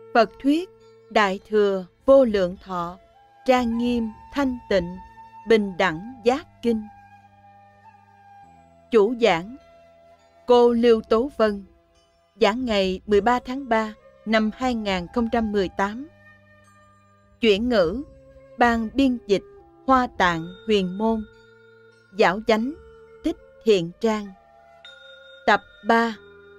Phật thuyết Đại Thừa Vô Lượng Thọ Trang Nghiêm Thanh Tịnh Bình Đẳng Giác Kinh. Chủ giảng cô Lưu Tố Vân. Giảng ngày 13 tháng 3 năm 2018. Chuyển ngữ Ban biên dịch Hoa Tạng Huyền Môn. Giáo chánh Thích Thiện Trang. Tập 3.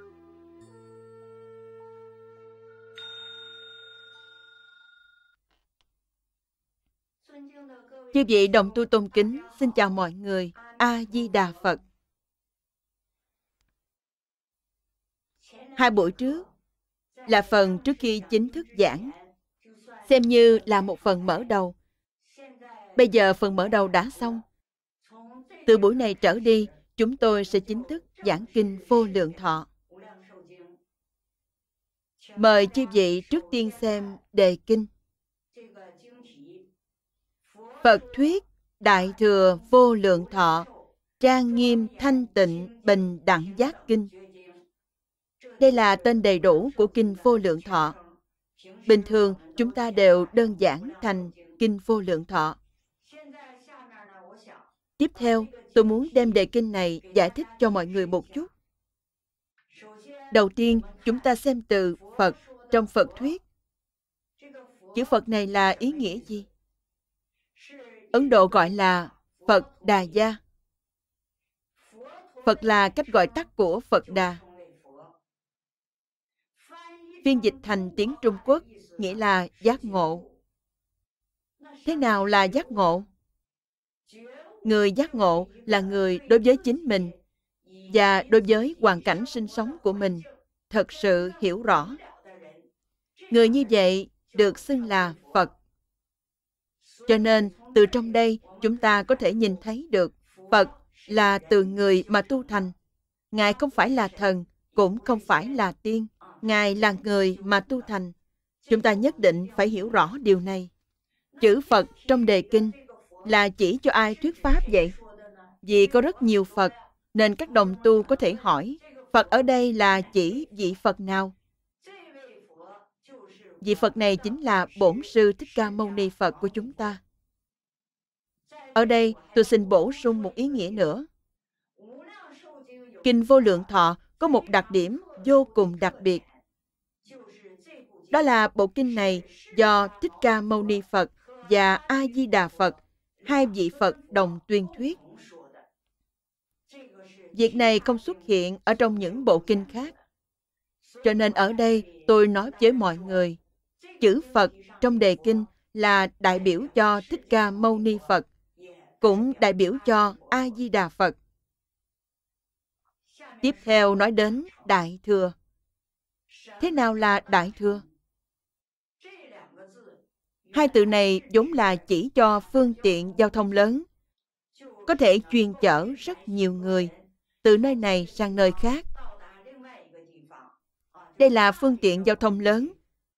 Chư vị đồng tu tôn kính, xin chào mọi người. A-di-đà Phật. Hai buổi trước là phần trước khi chính thức giảng, xem như là một phần mở đầu. Bây giờ phần mở đầu đã xong. Từ buổi này trở đi, chúng tôi sẽ chính thức giảng kinh Vô Lượng Thọ. Mời chư vị trước tiên xem đề kinh. Phật thuyết Đại Thừa Vô Lượng Thọ Trang Nghiêm Thanh Tịnh Bình Đẳng Giác Kinh. Đây là tên đầy đủ của kinh Vô Lượng Thọ. Bình thường chúng ta đều đơn giản thành kinh Vô Lượng Thọ. Tiếp theo, tôi muốn đem đề kinh này giải thích cho mọi người một chút. Đầu tiên, chúng ta xem từ Phật trong Phật thuyết. Chữ Phật này là ý nghĩa gì? Ấn Độ gọi là Phật Đà Gia. Phật là cách gọi tắt của Phật Đà. Phiên dịch thành tiếng Trung Quốc nghĩa là giác ngộ. Thế nào là giác ngộ? Người giác ngộ là người đối với chính mình và đối với hoàn cảnh sinh sống của mình thật sự hiểu rõ. Người như vậy được xưng là Phật. Cho nên, từ trong đây chúng ta có thể nhìn thấy được Phật là từ người mà tu thành. Ngài không phải là thần, cũng không phải là tiên. Ngài là người mà tu thành. Chúng ta nhất định phải hiểu rõ điều này. Chữ Phật trong đề kinh là chỉ cho ai thuyết pháp vậy? Vì có rất nhiều Phật, nên các đồng tu có thể hỏi, Phật ở đây là chỉ vị Phật nào? Vị Phật này chính là Bổn Sư Thích Ca Mâu Ni Phật của chúng ta. Ở đây tôi xin bổ sung một ý nghĩa nữa. Kinh Vô Lượng Thọ có một đặc điểm vô cùng đặc biệt. Đó là bộ kinh này do Thích Ca Mâu Ni Phật và A-di-đà Phật, hai vị Phật đồng tuyên thuyết. Việc này không xuất hiện ở trong những bộ kinh khác. Cho nên ở đây tôi nói với mọi người, chữ Phật trong đề kinh là đại biểu cho Thích Ca Mâu Ni Phật, cũng đại biểu cho A-di-đà Phật. Tiếp theo nói đến Đại Thừa. Thế nào là Đại Thừa? Hai từ này vốn là chỉ cho phương tiện giao thông lớn, có thể chuyên chở rất nhiều người từ nơi này sang nơi khác. Đây là phương tiện giao thông lớn.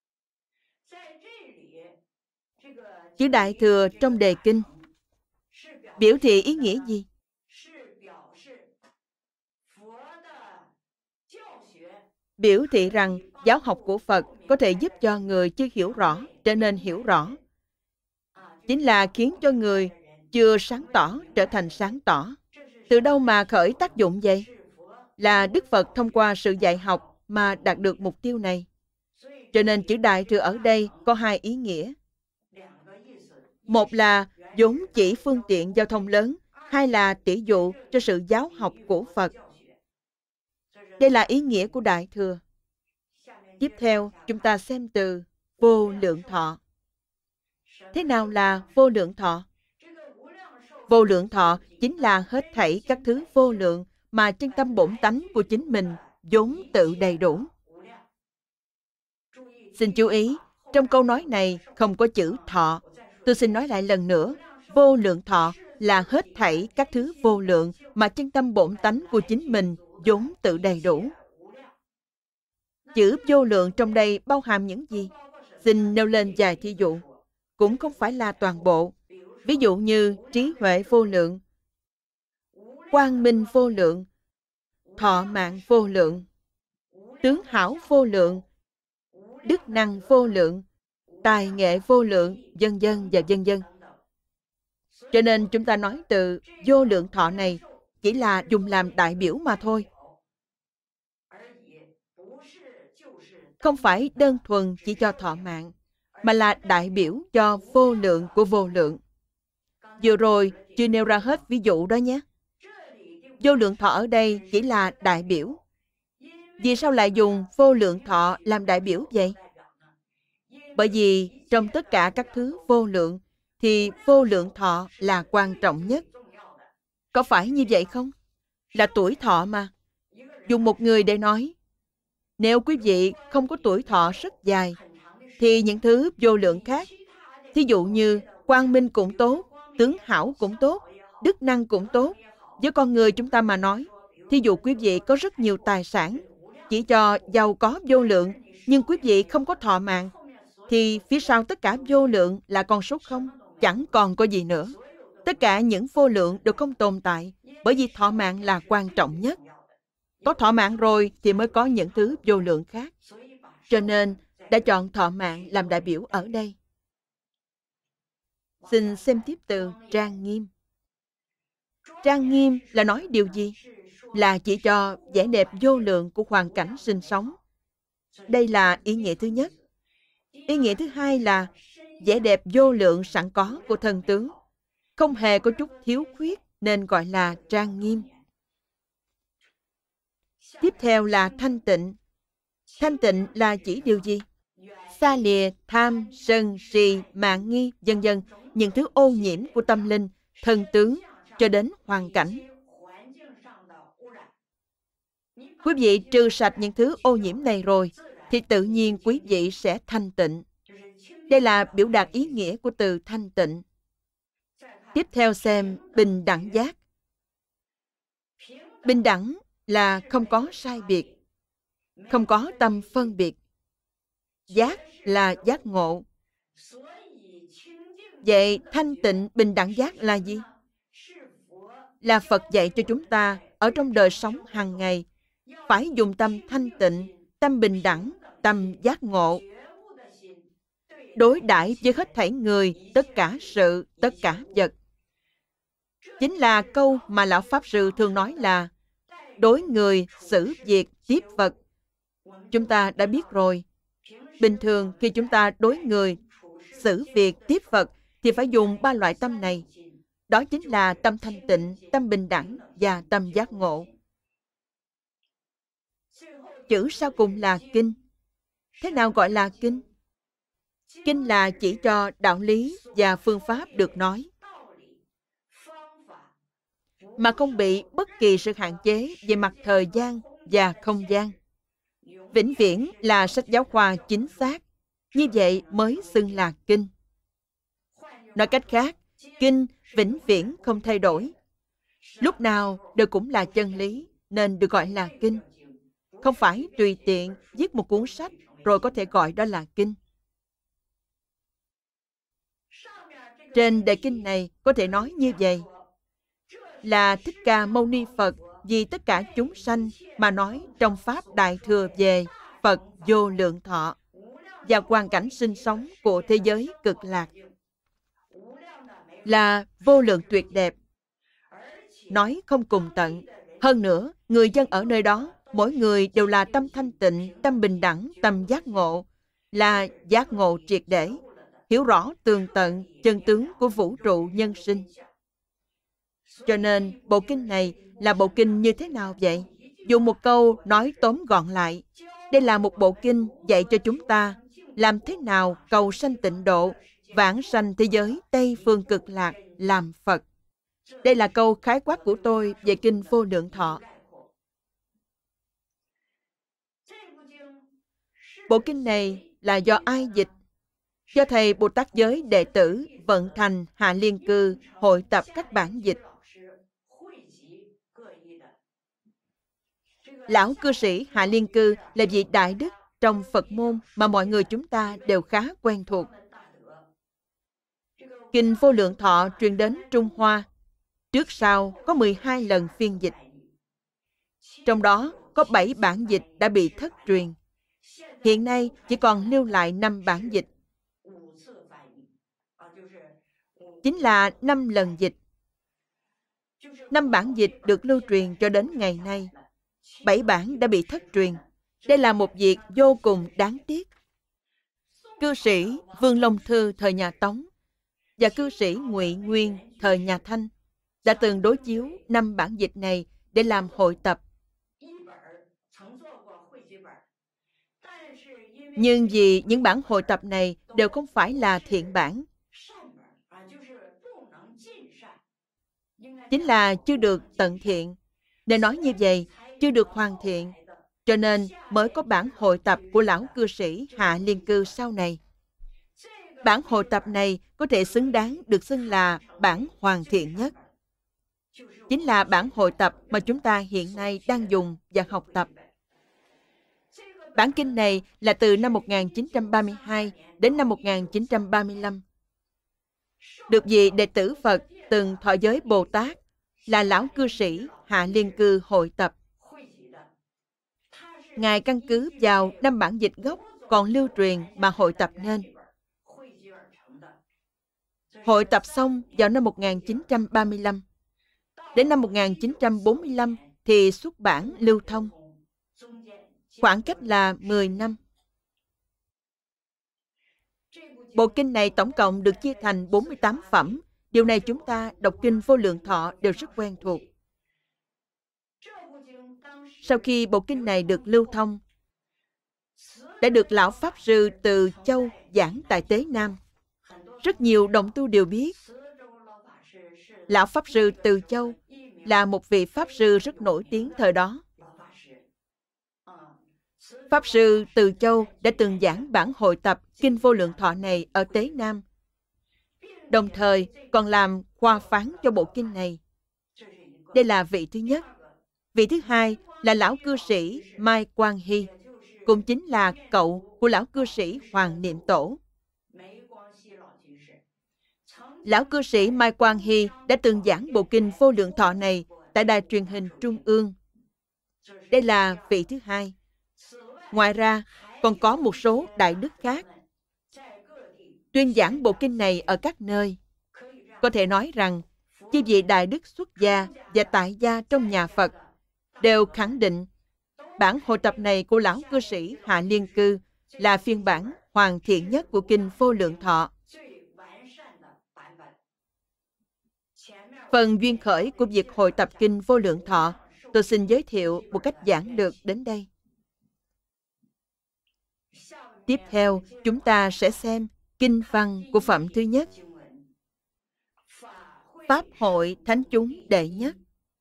Chữ Đại Thừa trong đề kinh biểu thị ý nghĩa gì? Biểu thị rằng giáo học của Phật có thể giúp cho người chưa hiểu rõ trở nên hiểu rõ. Chính là khiến cho người chưa sáng tỏ trở thành sáng tỏ. Từ đâu mà khởi tác dụng vậy? Là Đức Phật thông qua sự dạy học mà đạt được mục tiêu này. Cho nên chữ Đại Thừa ở đây có hai ý nghĩa. Một là vốn chỉ phương tiện giao thông lớn, hai là tỉ dụ cho sự giáo học của Phật. Đây là ý nghĩa của Đại Thừa. Tiếp theo, chúng ta xem từ Vô Lượng Thọ. Thế nào là Vô Lượng Thọ? Vô Lượng Thọ chính là hết thảy các thứ vô lượng mà chân tâm bổn tánh của chính mình vốn tự đầy đủ. Xin chú ý, trong câu nói này không có chữ thọ. Tôi xin nói lại lần nữa, Vô Lượng Thọ là hết thảy các thứ vô lượng mà chân tâm bổn tánh của chính mình vốn tự đầy đủ. Chữ vô lượng trong đây bao hàm những gì? Xin nêu lên vài thí dụ. Cũng không phải là toàn bộ. Ví dụ như trí huệ vô lượng, quang minh vô lượng, thọ mạng vô lượng, tướng hảo vô lượng, đức năng vô lượng, tài nghệ vô lượng, vân vân và vân vân. Cho nên chúng ta nói từ vô lượng thọ này chỉ là dùng làm đại biểu mà thôi. Không phải đơn thuần chỉ cho thọ mạng, mà là đại biểu cho vô lượng của vô lượng. Vừa rồi chưa nêu ra hết ví dụ đó nhé. Vô lượng thọ ở đây chỉ là đại biểu. Vì sao lại dùng vô lượng thọ làm đại biểu vậy? Bởi vì trong tất cả các thứ vô lượng thì vô lượng thọ là quan trọng nhất. Có phải như vậy không? Là tuổi thọ mà. Dùng một người để nói, nếu quý vị không có tuổi thọ rất dài, thì những thứ vô lượng khác, thí dụ như quang minh cũng tốt, tướng hảo cũng tốt, đức năng cũng tốt. Với con người chúng ta mà nói, thí dụ quý vị có rất nhiều tài sản, chỉ cho giàu có vô lượng, nhưng quý vị không có thọ mạng, thì phía sau tất cả vô lượng là con số không, chẳng còn có gì nữa. Tất cả những vô lượng đều không tồn tại, bởi vì thọ mạng là quan trọng nhất. Có thọ mạng rồi thì mới có những thứ vô lượng khác. Cho nên đã chọn thọ mạng làm đại biểu ở đây. Xin xem tiếp từ trang nghiêm. Trang nghiêm là nói điều gì? Là chỉ cho vẻ đẹp vô lượng của hoàn cảnh sinh sống. Đây là ý nghĩa thứ nhất. Ý nghĩa thứ hai là vẻ đẹp vô lượng sẵn có của thân tướng, không hề có chút thiếu khuyết nên gọi là trang nghiêm. Tiếp theo là thanh tịnh. Thanh tịnh là chỉ điều gì? Xa lìa tham, sân, si, mạn nghi, vân vân, những thứ ô nhiễm của tâm linh, thân tướng cho đến hoàn cảnh. Quý vị trừ sạch những thứ ô nhiễm này rồi, thì tự nhiên quý vị sẽ thanh tịnh. Đây là biểu đạt ý nghĩa của từ thanh tịnh. Tiếp theo xem bình đẳng giác. Bình đẳng là không có sai biệt, không có tâm phân biệt. Giác là giác ngộ. Vậy thanh tịnh bình đẳng giác là gì? Là Phật dạy cho chúng ta ở trong đời sống hàng ngày phải dùng tâm thanh tịnh, tâm bình đẳng, tâm giác ngộ, đối đãi với hết thảy người, tất cả sự, tất cả vật. Chính là câu mà Lão Pháp Sư thường nói là đối người, xử việc, tiếp vật. Chúng ta đã biết rồi. Bình thường khi chúng ta đối người, xử việc, tiếp vật thì phải dùng 3 loại tâm này. Đó chính là tâm thanh tịnh, tâm bình đẳng và tâm giác ngộ. Chữ sau cùng là kinh. Thế nào gọi là kinh? Kinh là chỉ cho đạo lý và phương pháp được nói, mà không bị bất kỳ sự hạn chế về mặt thời gian và không gian. Vĩnh viễn là sách giáo khoa chính xác, như vậy mới xưng là kinh. Nói cách khác, kinh vĩnh viễn không thay đổi. Lúc nào đều cũng là chân lý, nên được gọi là kinh. Không phải tùy tiện viết một cuốn sách rồi có thể gọi đó là kinh. Trên đề kinh này có thể nói như vậy, là Thích Ca Mâu Ni Phật vì tất cả chúng sanh mà nói trong Pháp Đại Thừa về Phật vô lượng thọ và hoàn cảnh sinh sống của thế giới cực lạc, là vô lượng tuyệt đẹp, nói không cùng tận. Hơn nữa, người dân ở nơi đó, mỗi người đều là tâm thanh tịnh, tâm bình đẳng, tâm giác ngộ, là giác ngộ triệt để, hiểu rõ tường tận chân tướng của vũ trụ nhân sinh. Cho nên, bộ kinh này là bộ kinh như thế nào vậy? Dùng một câu nói tóm gọn lại, đây là một bộ kinh dạy cho chúng ta làm thế nào cầu sanh tịnh độ, vãng sanh thế giới Tây Phương Cực Lạc làm Phật. Đây là câu khái quát của tôi về kinh Vô Lượng Thọ. Bộ kinh này là do ai dịch? Do Thầy Bồ Tát Giới đệ tử vận thành Hạ Liên Cư hội tập các bản dịch. Lão cư sĩ Hạ Liên Cư là vị đại đức trong Phật môn mà mọi người chúng ta đều khá quen thuộc. Kinh Vô Lượng Thọ truyền đến Trung Hoa, trước sau có 12 lần phiên dịch. Trong đó có 7 bản dịch đã bị thất truyền. Hiện nay chỉ còn lưu lại 5 bản dịch, chính là 5 lần dịch. 5 bản dịch được lưu truyền cho đến ngày nay. 7 bản đã bị thất truyền. Đây là một việc vô cùng đáng tiếc. Cư sĩ Vương Long Thư thời nhà Tống và cư sĩ Ngụy Nguyên thời nhà Thanh đã từng đối chiếu 5 bản dịch này để làm hội tập. Nhưng vì những bản hội tập này đều không phải là thiện bản, chính là chưa được tận thiện. Để nói như vậy, chưa được hoàn thiện, cho nên mới có bản hội tập của lão cư sĩ Hạ Liên Cư sau này. Bản hội tập này có thể xứng đáng được xưng là bản hoàn thiện nhất. Chính là bản hội tập mà chúng ta hiện nay đang dùng và học tập. Bản kinh này là từ năm 1932 đến năm 1935. Được vị đệ tử Phật từng thọ giới Bồ Tát là lão cư sĩ Hạ Liên Cư hội tập. Ngài căn cứ vào 5 bản dịch gốc còn lưu truyền mà hội tập nên. Hội tập xong vào năm 1935. Đến năm 1945 thì xuất bản lưu thông. Khoảng cách là 10 năm. Bộ kinh này tổng cộng được chia thành 48 phẩm. Điều này chúng ta đọc kinh Vô Lượng Thọ đều rất quen thuộc. Sau khi bộ kinh này được lưu thông, đã được lão Pháp Sư Từ Châu giảng tại Tế Nam. Rất nhiều đồng tu đều biết, lão Pháp Sư Từ Châu là một vị Pháp Sư rất nổi tiếng thời đó. Pháp Sư Từ Châu đã từng giảng bản hội tập Kinh Vô Lượng Thọ này ở Tế Nam, đồng thời còn làm khoa phán cho bộ kinh này. Đây là vị thứ nhất. Vị thứ hai là lão cư sĩ Mai Quang Hy, cũng chính là cậu của lão cư sĩ Hoàng Niệm Tổ. Lão cư sĩ Mai Quang Hy đã từng giảng bộ kinh Vô Lượng Thọ này tại đài truyền hình Trung ương. Đây là vị thứ hai. Ngoài ra, còn có một số đại đức khác tuyên giảng bộ kinh này ở các nơi. Có thể nói rằng, chư vị đại đức xuất gia và tại gia trong nhà Phật đều khẳng định bản hội tập này của lão cư sĩ Hạ Liên Cư là phiên bản hoàn thiện nhất của kinh Vô Lượng Thọ. Phần duyên khởi của việc hội tập kinh Vô Lượng Thọ, tôi xin giới thiệu một cách giản lược đến đây. Tiếp theo, chúng ta sẽ xem kinh văn của phẩm thứ nhất. Pháp hội thánh chúng đệ nhất.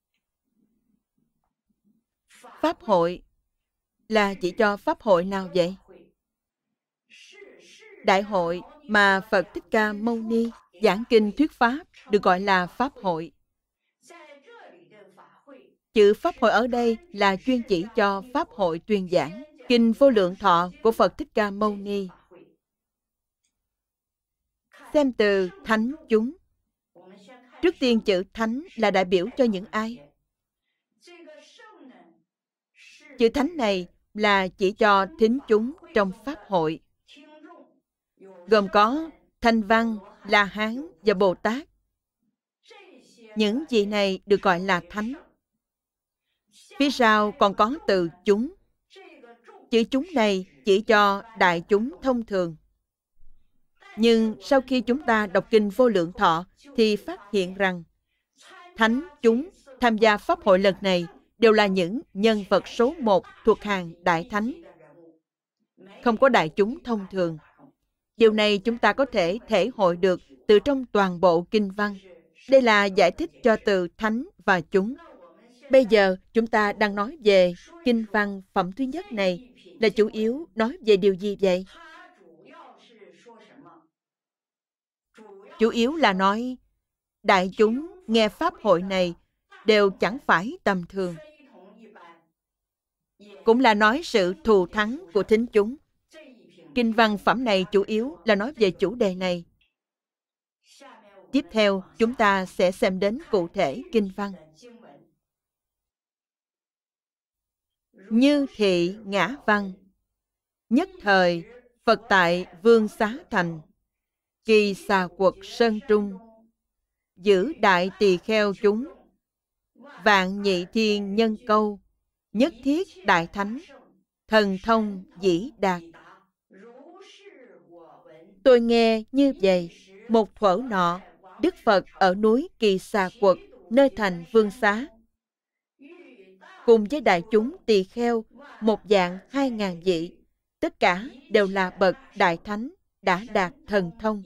Pháp hội là chỉ cho pháp hội nào vậy? Đại hội mà Phật Thích Ca Mâu Ni giảng kinh thuyết pháp được gọi là pháp hội. Chữ pháp hội ở đây là chuyên chỉ cho pháp hội tuyên giảng kinh Vô Lượng Thọ của Phật Thích Ca Mâu Ni. Xem từ thánh chúng. Trước tiên chữ thánh là đại biểu cho những ai? Chữ thánh này là chỉ cho thính chúng trong pháp hội, gồm có Thanh Văn, La Hán và Bồ Tát. Những vị này được gọi là thánh. Phía sau còn có từ chúng. Chữ chúng này chỉ cho đại chúng thông thường. Nhưng sau khi chúng ta đọc kinh Vô Lượng Thọ thì phát hiện rằng thánh chúng tham gia pháp hội lần này đều là những nhân vật số 1 thuộc hàng đại thánh, không có đại chúng thông thường. Điều này chúng ta có thể thể hội được từ trong toàn bộ kinh văn. Đây là giải thích cho từ thánh và chúng. Bây giờ chúng ta đang nói về kinh văn phẩm thứ nhất này là chủ yếu nói về điều gì vậy? Chủ yếu là nói đại chúng nghe pháp hội này đều chẳng phải tầm thường. Cũng là nói sự thù thắng của thính chúng. Kinh văn phẩm này chủ yếu là nói về chủ đề này. Tiếp theo, chúng ta sẽ xem đến cụ thể kinh văn. Như thị ngã văn. Nhất thời, Phật tại Vương Xá Thành, Kỳ Xà Quật Sơn Trung, giữ đại tỳ kheo chúng, vạn nhị thiên nhân câu, nhất thiết đại thánh, thần thông dĩ đạt. Tôi nghe như vậy, một thuở nọ, Đức Phật ở núi Kỳ Xà Quật, nơi thành Vương Xá, cùng với đại chúng tỳ kheo, một dạng 2.000 vị, tất cả đều là bậc đại thánh, đã đạt thần thông.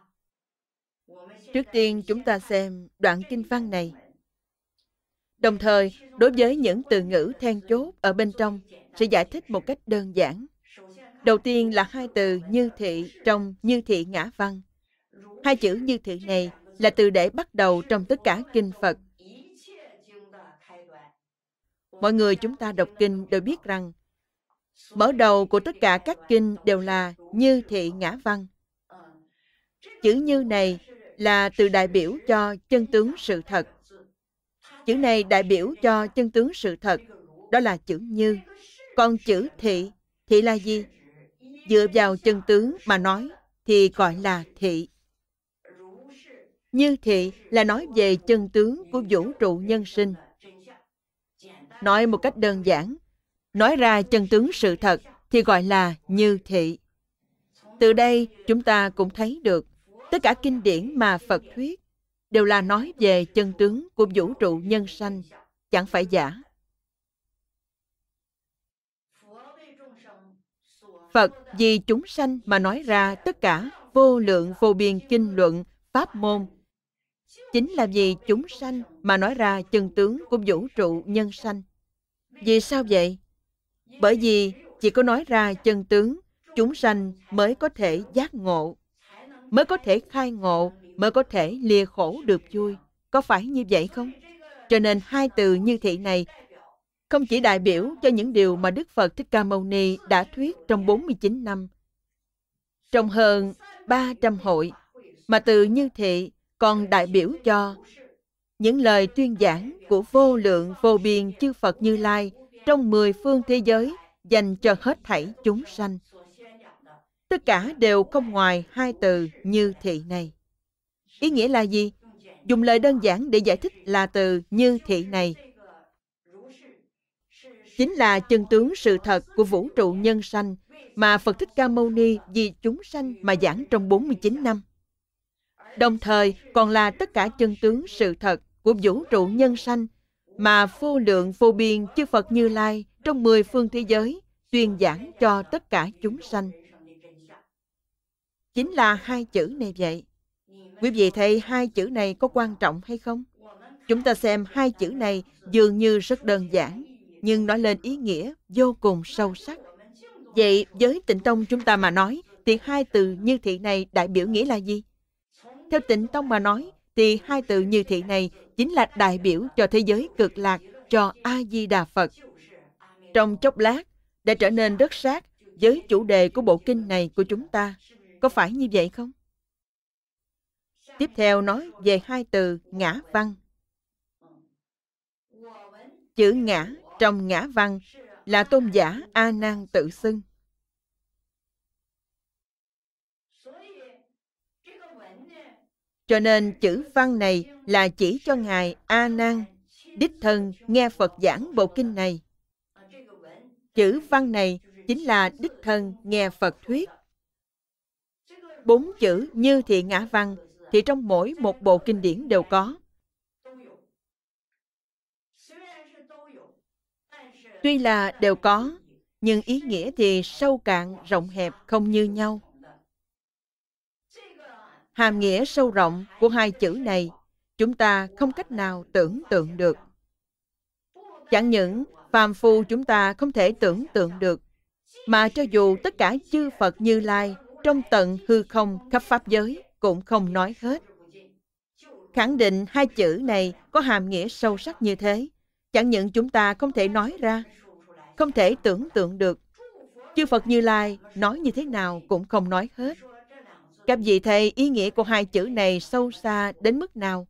Trước tiên chúng ta xem đoạn kinh văn này. Đồng thời, đối với những từ ngữ then chốt ở bên trong, sẽ giải thích một cách đơn giản. Đầu tiên là hai từ như thị trong như thị ngã văn. Hai chữ như thị này là từ để bắt đầu trong tất cả kinh Phật. Mọi người chúng ta đọc kinh đều biết rằng mở đầu của tất cả các kinh đều là như thị ngã văn. Chữ như này là từ đại biểu cho chân tướng sự thật. Chữ này đại biểu cho chân tướng sự thật, đó là chữ như. Còn chữ thị, thị là gì? Dựa vào chân tướng mà nói thì gọi là thị. Như thị là nói về chân tướng của vũ trụ nhân sinh. Nói một cách đơn giản, nói ra chân tướng sự thật thì gọi là như thị. Từ đây chúng ta cũng thấy được tất cả kinh điển mà Phật thuyết đều là nói về chân tướng của vũ trụ nhân sanh, chẳng phải giả. Phật vì chúng sanh mà nói ra tất cả vô lượng vô biên kinh luận, pháp môn. Chính là vì chúng sanh mà nói ra chân tướng của vũ trụ nhân sanh. Vì sao vậy? Bởi vì chỉ có nói ra chân tướng, chúng sanh mới có thể giác ngộ, mới có thể khai ngộ, mới có thể lìa khổ được vui. Có phải như vậy không? Cho nên hai từ như thị này không chỉ đại biểu cho những điều mà Đức Phật Thích Ca Mâu Ni đã thuyết trong 49 năm, trong hơn 300 hội, mà từ như thị còn đại biểu cho những lời tuyên giảng của vô lượng vô biên chư Phật Như Lai trong 10 phương thế giới dành cho hết thảy chúng sanh. Tất cả đều không ngoài hai từ như thị này. Ý nghĩa là gì? Dùng lời đơn giản để giải thích là từ như thị này chính là chân tướng sự thật của vũ trụ nhân sanh mà Phật Thích Ca Mâu Ni vì chúng sanh mà giảng trong 49 năm. Đồng thời còn là tất cả chân tướng sự thật của vũ trụ nhân sanh mà vô lượng vô biên chư Phật Như Lai trong 10 phương thế giới tuyên giảng cho tất cả chúng sanh. Chính là hai chữ này vậy. Quý vị thấy hai chữ này có quan trọng hay không? Chúng ta xem hai chữ này dường như rất đơn giản, nhưng nói lên ý nghĩa vô cùng sâu sắc. Vậy với Tịnh Tông chúng ta mà nói, thì hai từ như thị này đại biểu nghĩa là gì? Theo Tịnh Tông mà nói, thì hai từ như thị này chính là đại biểu cho thế giới cực lạc, cho A-di-đà Phật. Trong chốc lát, đã trở nên rất sát với chủ đề của bộ kinh này của chúng ta. Có phải như vậy không? Tiếp theo nói về hai từ ngã văn. Chữ ngã trong ngã văn là tôn giả A Nan tự xưng. Cho nên chữ văn này là chỉ cho Ngài A Nan đích thân nghe Phật giảng bộ kinh này. Chữ văn này chính là đích thân nghe Phật thuyết. 4 chữ như thị ngã văn thì trong mỗi một bộ kinh điển đều có. Tuy là đều có, nhưng ý nghĩa thì sâu cạn, rộng hẹp không như nhau. Hàm nghĩa sâu rộng của hai chữ này, chúng ta không cách nào tưởng tượng được. Chẳng những phàm phu chúng ta không thể tưởng tượng được, mà cho dù tất cả chư Phật Như Lai trong tận hư không khắp pháp giới cũng không nói hết. Khẳng định hai chữ này có hàm nghĩa sâu sắc như thế, chẳng những chúng ta không thể nói ra, không thể tưởng tượng được. Chư Phật Như Lai nói như thế nào cũng không nói hết. Các vị thầy, ý nghĩa của hai chữ này sâu xa đến mức nào?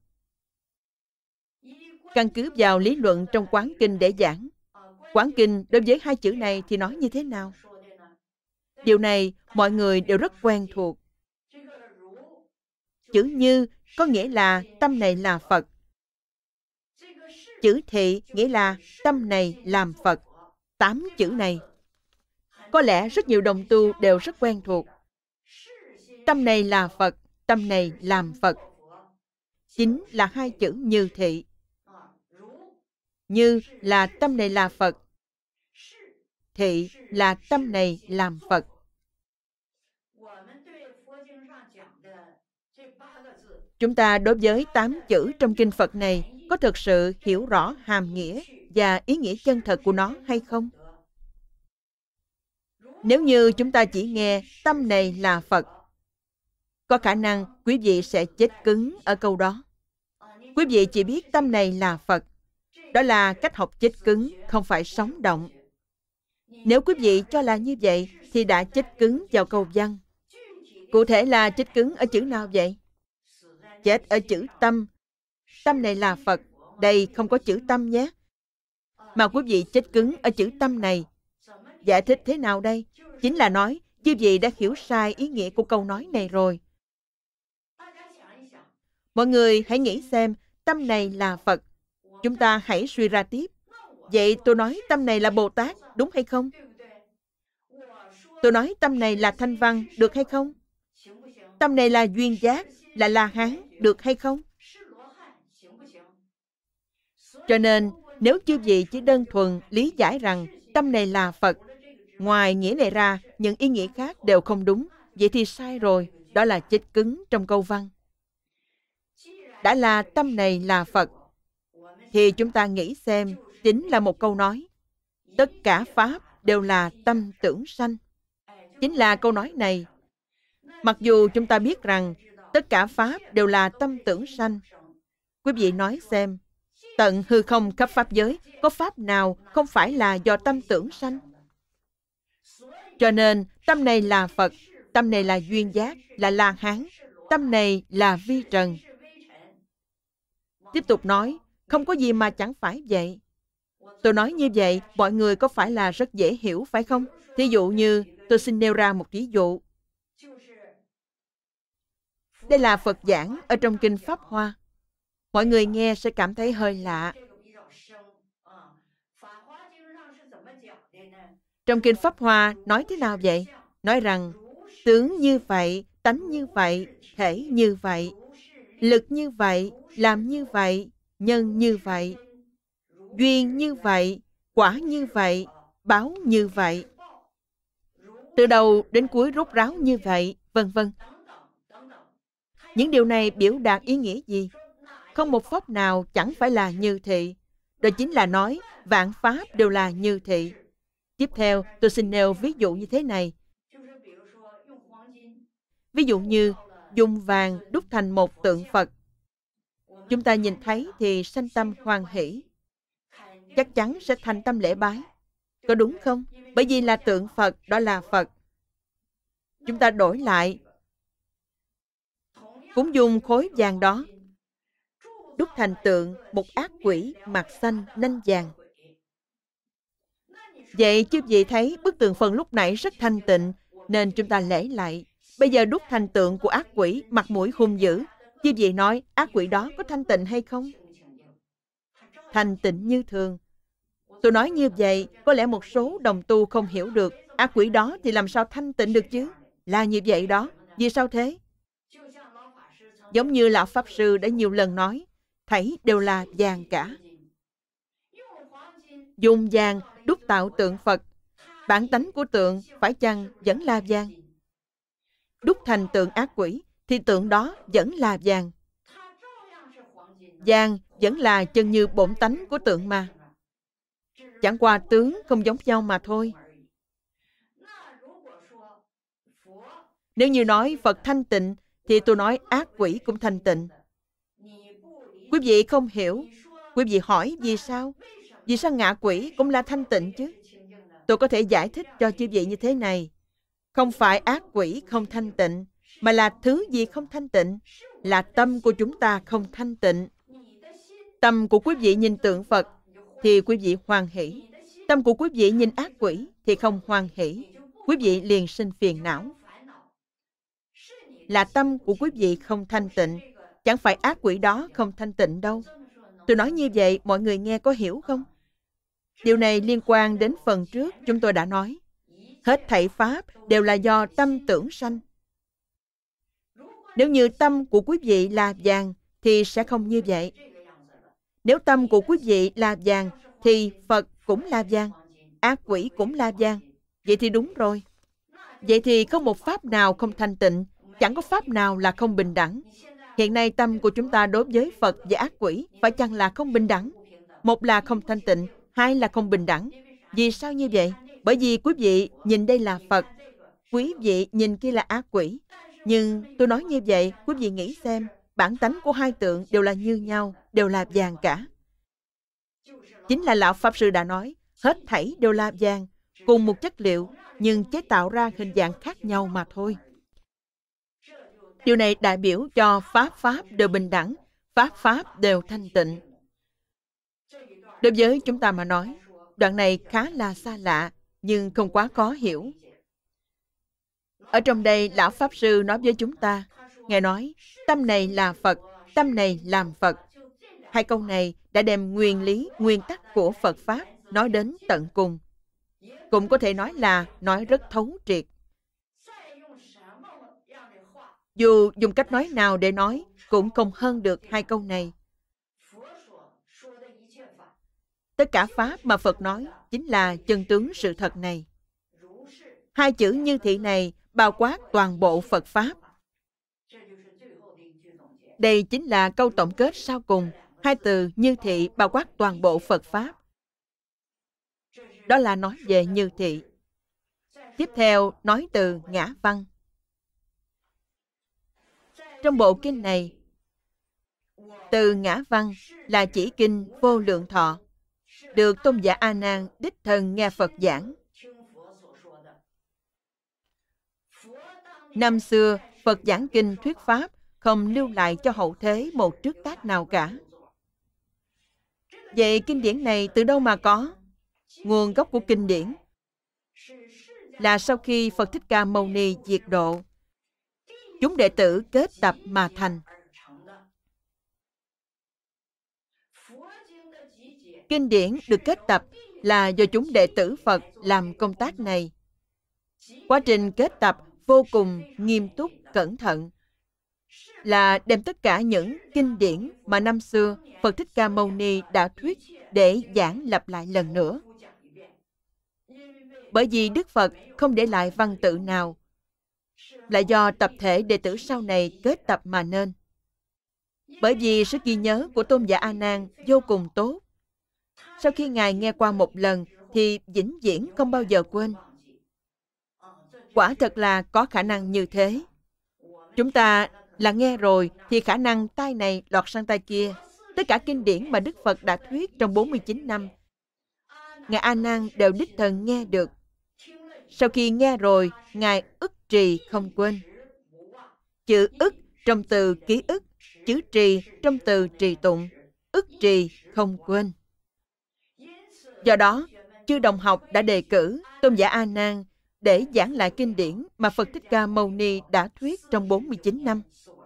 Căn cứ vào lý luận trong Quán Kinh để giảng. Quán Kinh đối với hai chữ này thì nói như thế nào? Điều này mọi người đều rất quen thuộc. Chữ như có nghĩa là tâm này là Phật. Chữ thị nghĩa là tâm này làm Phật. 8 chữ này có lẽ rất nhiều đồng tu đều rất quen thuộc. Tâm này là Phật, tâm này làm Phật. Chính là 2 chữ như thị. Như là tâm này là Phật. Thị là tâm này làm Phật. Chúng ta đối với 8 chữ trong kinh Phật này có thực sự hiểu rõ hàm nghĩa và ý nghĩa chân thật của nó hay không? Nếu như chúng ta chỉ nghe tâm này là Phật, có khả năng quý vị sẽ chết cứng ở câu đó. Quý vị chỉ biết tâm này là Phật. Đó là cách học chết cứng, không phải sống động. Nếu quý vị cho là như vậy, thì đã chết cứng vào câu văn. Cụ thể là chết cứng ở chữ nào vậy? Chết ở chữ tâm. Tâm này là Phật. Đây không có chữ tâm nhé. Mà quý vị chết cứng ở chữ tâm này. Giải thích thế nào đây? Chính là nói, quý vị đã hiểu sai ý nghĩa của câu nói này rồi. Mọi người hãy nghĩ xem, tâm này là Phật. Chúng ta hãy suy ra tiếp. Vậy tôi nói tâm này là Bồ Tát, đúng hay không? Tôi nói tâm này là Thanh Văn, được hay không? Tâm này là Duyên Giác, là La Hán, được hay không? Cho nên, nếu chư vị chỉ đơn thuần lý giải rằng tâm này là Phật, ngoài nghĩa này ra, những ý nghĩa khác đều không đúng, vậy thì sai rồi, đó là chết cứng trong câu văn. Đã là tâm này là Phật, thì chúng ta nghĩ xem, chính là một câu nói. Tất cả Pháp đều là tâm tưởng sanh. Chính là câu nói này. Mặc dù chúng ta biết rằng tất cả Pháp đều là tâm tưởng sanh. Quý vị nói xem, tận hư không khắp Pháp giới, có Pháp nào không phải là do tâm tưởng sanh? Cho nên, tâm này là Phật, tâm này là Duyên Giác, là La Hán, tâm này là Vi Trần. Tiếp tục nói, không có gì mà chẳng phải vậy. Tôi nói như vậy, mọi người có phải là rất dễ hiểu, phải không? Thí dụ như, tôi xin nêu ra một ví dụ. Đây là Phật giảng ở trong Kinh Pháp Hoa. Mọi người nghe sẽ cảm thấy hơi lạ. Trong Kinh Pháp Hoa nói thế nào vậy? Nói rằng, tướng như vậy, tánh như vậy, thể như vậy, lực như vậy, làm như vậy, nhân như vậy, duyên như vậy, quả như vậy, báo như vậy. Từ đầu đến cuối rốt ráo như vậy, vân vân. Những điều này biểu đạt ý nghĩa gì? Không một pháp nào chẳng phải là như thị. Đó chính là nói vạn pháp đều là như thị. Tiếp theo, tôi xin nêu ví dụ như thế này. Ví dụ như dùng vàng đúc thành một tượng Phật. Chúng ta nhìn thấy thì sanh tâm hoan hỷ. Chắc chắn sẽ thành tâm lễ bái. Có đúng không? Bởi vì là tượng Phật, đó là Phật. Chúng ta đổi lại. Cũng dùng khối vàng đó đúc thành tượng một ác quỷ mặt xanh nanh vàng. Vậy chứ vị thấy bức tượng Phật lúc nãy rất thanh tịnh, nên chúng ta lễ lại. Bây giờ đúc thành tượng của ác quỷ mặt mũi hung dữ. Chứ vị nói ác quỷ đó có thanh tịnh hay không? Thanh tịnh như thường. Tôi nói như vậy, có lẽ một số đồng tu không hiểu được. Ác quỷ đó thì làm sao thanh tịnh được chứ? Là như vậy đó. Vì sao thế? Giống như Lão Pháp Sư đã nhiều lần nói, thảy đều là vàng cả. Dùng vàng đúc tạo tượng Phật, bản tánh của tượng phải chăng vẫn là vàng? Đúc thành tượng ác quỷ thì tượng đó vẫn là vàng. Vàng vẫn là chân như bổn tánh của tượng mà. Chẳng qua tướng không giống nhau mà thôi. Nếu như nói Phật thanh tịnh, thì tôi nói ác quỷ cũng thanh tịnh. Quý vị không hiểu. Quý vị hỏi vì sao? Vì sao ngạ quỷ cũng là thanh tịnh chứ? Tôi có thể giải thích cho quý vị như thế này. Không phải ác quỷ không thanh tịnh, mà là thứ gì không thanh tịnh? Là tâm của chúng ta không thanh tịnh. Tâm của quý vị nhìn tượng Phật thì quý vị hoan hỷ. Tâm của quý vị nhìn ác quỷ thì không hoan hỷ. quý vị liền sinh phiền não. Là tâm của quý vị không thanh tịnh, chẳng phải ác quỷ đó không thanh tịnh đâu. Tôi nói như vậy, mọi người nghe có hiểu không? Điều này liên quan đến phần trước chúng tôi đã nói. Hết thảy pháp đều là do tâm tưởng sanh. Nếu như tâm của quý vị là vàng, thì sẽ không như vậy. Nếu tâm của quý vị là vàng, thì Phật cũng là vàng, ác quỷ cũng là vàng. Vậy thì đúng rồi. Vậy thì không một pháp nào không thanh tịnh, chẳng có pháp nào là không bình đẳng. Hiện nay tâm của chúng ta đối với Phật và ác quỷ phải chăng là không bình đẳng? Một là không thanh tịnh, hai là không bình đẳng. Vì sao như vậy? Bởi vì quý vị nhìn đây là Phật, quý vị nhìn kia là ác quỷ. Nhưng tôi nói như vậy, quý vị nghĩ xem, bản tánh của hai tượng đều là như nhau, đều là vàng cả. Chính là Lão Pháp Sư đã nói, hết thảy đều là vàng, cùng một chất liệu, nhưng chế tạo ra hình dạng khác nhau mà thôi. Điều này đại biểu cho pháp đều bình đẳng, pháp đều thanh tịnh. Đối với chúng ta mà nói, đoạn này khá là xa lạ, nhưng không quá khó hiểu. Ở trong đây, Lão Pháp Sư nói với chúng ta, Ngài nói, tâm này là Phật, tâm này làm Phật. Hai câu này đã đem nguyên lý, nguyên tắc của Phật Pháp nói đến tận cùng. Cũng có thể nói là nói rất thấu triệt. Dù dùng cách nói nào để nói, cũng không hơn được hai câu này. Tất cả Pháp mà Phật nói chính là chân tướng sự thật này. Hai chữ như thị này bao quát toàn bộ Phật Pháp. Đây chính là câu tổng kết sau cùng. Hai từ như thị bao quát toàn bộ Phật Pháp. Đó là nói về như thị. Tiếp theo nói từ ngã văn. Trong bộ kinh này, từ ngã văn là chỉ kinh Vô Lượng Thọ, được Tôn giả A Nan đích thân nghe Phật giảng. Năm xưa, Phật giảng kinh thuyết pháp không lưu lại cho hậu thế một trước tác nào cả. Vậy kinh điển này từ đâu mà có? Nguồn gốc của kinh điển là sau khi Phật Thích Ca Mâu Ni diệt độ, chúng đệ tử kết tập mà thành. Kinh điển được kết tập là do chúng đệ tử Phật làm công tác này. Quá trình kết tập vô cùng nghiêm túc, cẩn thận, là đem tất cả những kinh điển mà năm xưa Phật Thích Ca Mâu Ni đã thuyết để giảng lặp lại lần nữa. Bởi vì Đức Phật không để lại văn tự nào, là do tập thể đệ tử sau này kết tập mà nên. Bởi vì sức ghi nhớ của Tôn giả A Nan vô cùng tốt. Sau khi Ngài nghe qua một lần thì vĩnh viễn không bao giờ quên. Quả thật là có khả năng như thế. Chúng ta là nghe rồi thì khả năng tai này lọt sang tai kia. Tất cả kinh điển mà Đức Phật đã thuyết trong 49 năm, Ngài A Nan đều đích thân nghe được. Sau khi nghe rồi, Ngài ức trì không quên. Chữ ức trong từ ký ức, chữ trì trong từ trì tụng, ức trì không quên. Do đó, chư đồng học đã đề cử Tôn giả A Nan để giảng lại kinh điển mà Phật Thích Ca Mâu Ni đã thuyết trong 49 năm.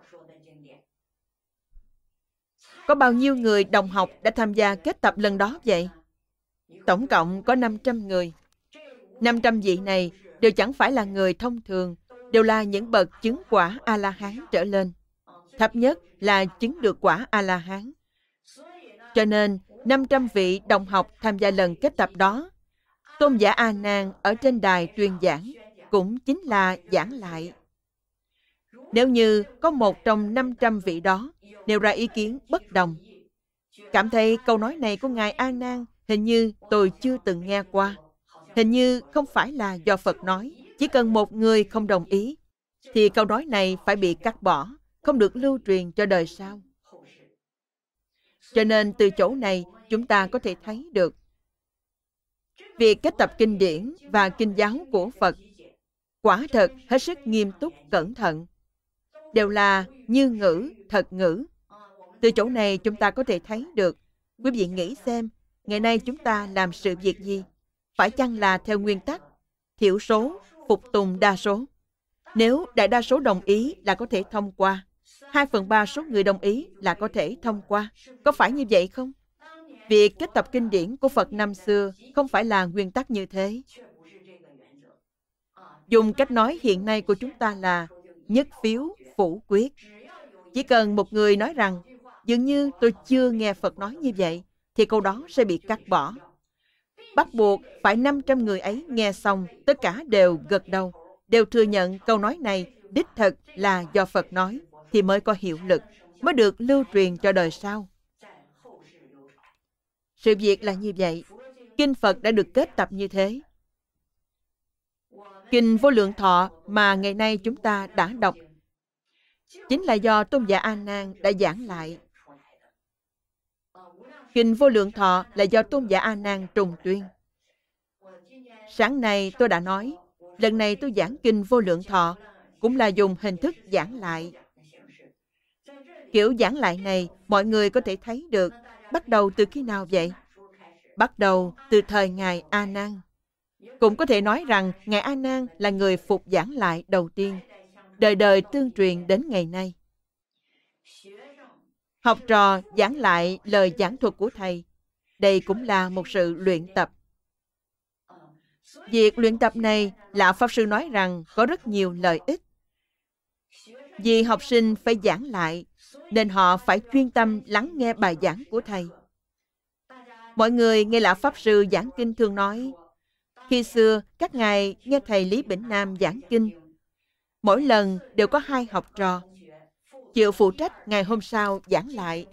Có bao nhiêu người đồng học đã tham gia kết tập lần đó vậy? Tổng cộng có 500 người. 500 vị này đều chẳng phải là người thông thường, đều là những bậc chứng quả A-la-hán trở lên. Thấp nhất là chứng được quả A-la-hán. Cho nên, 500 vị đồng học tham gia lần kết tập đó, Tôn giả A Nan ở trên đài tuyên giảng cũng chính là giảng lại. Nếu như có một trong 500 vị đó nêu ra ý kiến bất đồng, cảm thấy câu nói này của Ngài A Nan hình như tôi chưa từng nghe qua, hình như không phải là do Phật nói, chỉ cần một người không đồng ý, thì câu nói này phải bị cắt bỏ, không được lưu truyền cho đời sau. Cho nên từ chỗ này chúng ta có thể thấy được việc kết tập kinh điển và kinh giáo của Phật quả thật hết sức nghiêm túc, cẩn thận, đều là như ngữ, thật ngữ. Từ chỗ này chúng ta có thể thấy được. Quý vị nghĩ xem, ngày nay chúng ta làm sự việc gì? Phải chăng là theo nguyên tắc thiểu số phục tùng đa số. Nếu đại đa số đồng ý là có thể thông qua. 2/3 số người đồng ý là có thể thông qua. Có phải như vậy không? Việc kết tập kinh điển của Phật năm xưa không phải là nguyên tắc như thế. Dùng cách nói hiện nay của chúng ta là nhất phiếu phủ quyết. Chỉ cần một người nói rằng dường như tôi chưa nghe Phật nói như vậy, thì câu đó sẽ bị cắt bỏ. Bắt buộc phải 500 người ấy nghe xong, tất cả đều gật đầu, đều thừa nhận câu nói này đích thực là do Phật nói, thì mới có hiệu lực, mới được lưu truyền cho đời sau. Sự việc là như vậy. Kinh Phật đã được kết tập như thế. Kinh Vô Lượng Thọ mà ngày nay chúng ta đã đọc chính là do Tôn giả A Nan đã giảng lại. Kinh Vô Lượng Thọ là do Tôn giả A Nan trùng tuyên. Sáng nay tôi đã nói, lần này tôi giảng Kinh Vô Lượng Thọ cũng là dùng hình thức giảng lại. Kiểu giảng lại này, mọi người có thể thấy được bắt đầu từ khi nào vậy? Bắt đầu từ thời Ngài A Nan. Cũng có thể nói rằng Ngài A Nan là người phục giảng lại đầu tiên, đời đời tương truyền đến ngày nay. Học trò giảng lại lời giảng thuật của Thầy. Đây cũng là một sự luyện tập. Việc luyện tập này, Lão Pháp Sư nói rằng có rất nhiều lợi ích. Vì học sinh phải giảng lại, nên họ phải chuyên tâm lắng nghe bài giảng của Thầy. Mọi người nghe Lão Pháp Sư giảng kinh thường nói, khi xưa các ngài nghe Thầy Lý Bỉnh Nam giảng kinh, mỗi lần đều có 2 học trò chịu phụ trách ngày hôm sau giảng lại.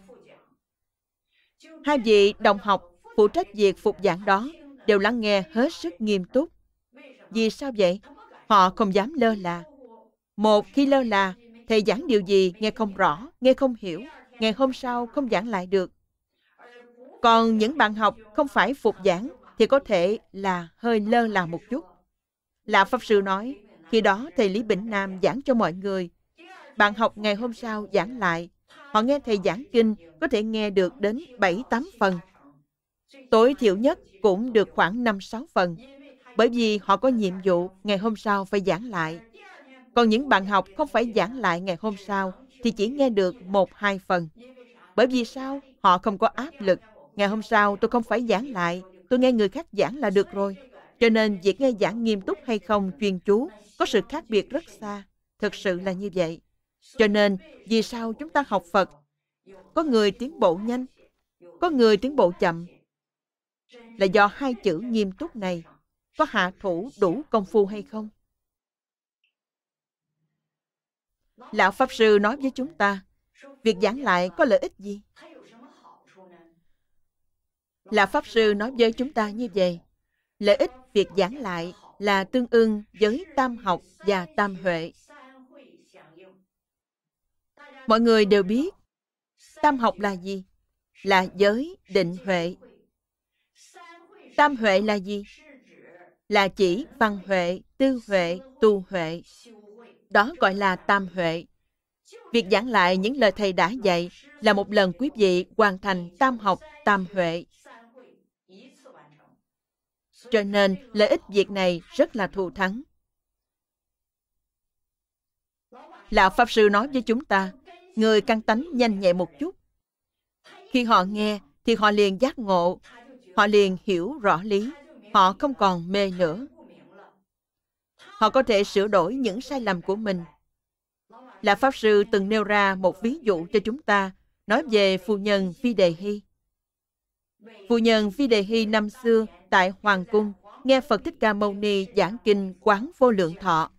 2 vị đồng học phụ trách việc phục giảng đó đều lắng nghe hết sức nghiêm túc. Vì sao vậy? Họ không dám lơ là. Một khi lơ là, Thầy giảng điều gì nghe không rõ, nghe không hiểu, ngày hôm sau không giảng lại được. Còn những bạn học không phải phục giảng thì có thể là hơi lơ là một chút. Lão Pháp Sư nói, khi đó Thầy Lý Bỉnh Nam giảng cho mọi người. Bạn học ngày hôm sau giảng lại. Họ nghe Thầy giảng kinh có thể nghe được đến 7-8 phần. Tối thiểu nhất cũng được khoảng 5-6 phần. Bởi vì họ có nhiệm vụ ngày hôm sau phải giảng lại. Còn những bạn học không phải giảng lại ngày hôm sau thì chỉ nghe được 1-2 phần. Bởi vì sao? Họ không có áp lực. Ngày hôm sau tôi không phải giảng lại, tôi nghe người khác giảng là được rồi. Cho nên việc nghe giảng nghiêm túc hay không chuyên chú có sự khác biệt rất xa. Thực sự là như vậy. Cho nên vì sao chúng ta học Phật? Có người tiến bộ nhanh, có người tiến bộ chậm. Là do 2 chữ nghiêm túc này. Có hạ thủ đủ công phu hay không? Lão Pháp Sư nói với chúng ta, việc giảng lại có lợi ích gì? Lão Pháp Sư nói với chúng ta như vậy, lợi ích việc giảng lại là tương ưng với tam học và tam huệ. Mọi người đều biết, tam học là gì? Là giới, định, huệ. Tam huệ là gì? Là chỉ văn huệ, tư huệ, tu huệ. Đó gọi là tam huệ. Việc giảng lại những lời Thầy đã dạy là một lần quý vị hoàn thành tam học, tam huệ. Cho nên lợi ích việc này rất là thù thắng. Lão Pháp Sư nói với chúng ta, người căn tánh nhanh nhẹ một chút. Khi họ nghe thì họ liền giác ngộ, họ liền hiểu rõ lý, họ không còn mê nữa. Họ có thể sửa đổi những sai lầm của mình. Lão Pháp Sư từng nêu ra một ví dụ cho chúng ta, nói về phu nhân Phi Đề Hy. Phu nhân Phi Đề Hy năm xưa tại Hoàng Cung nghe Phật Thích Ca Mâu Ni giảng kinh Quán Vô Lượng Thọ.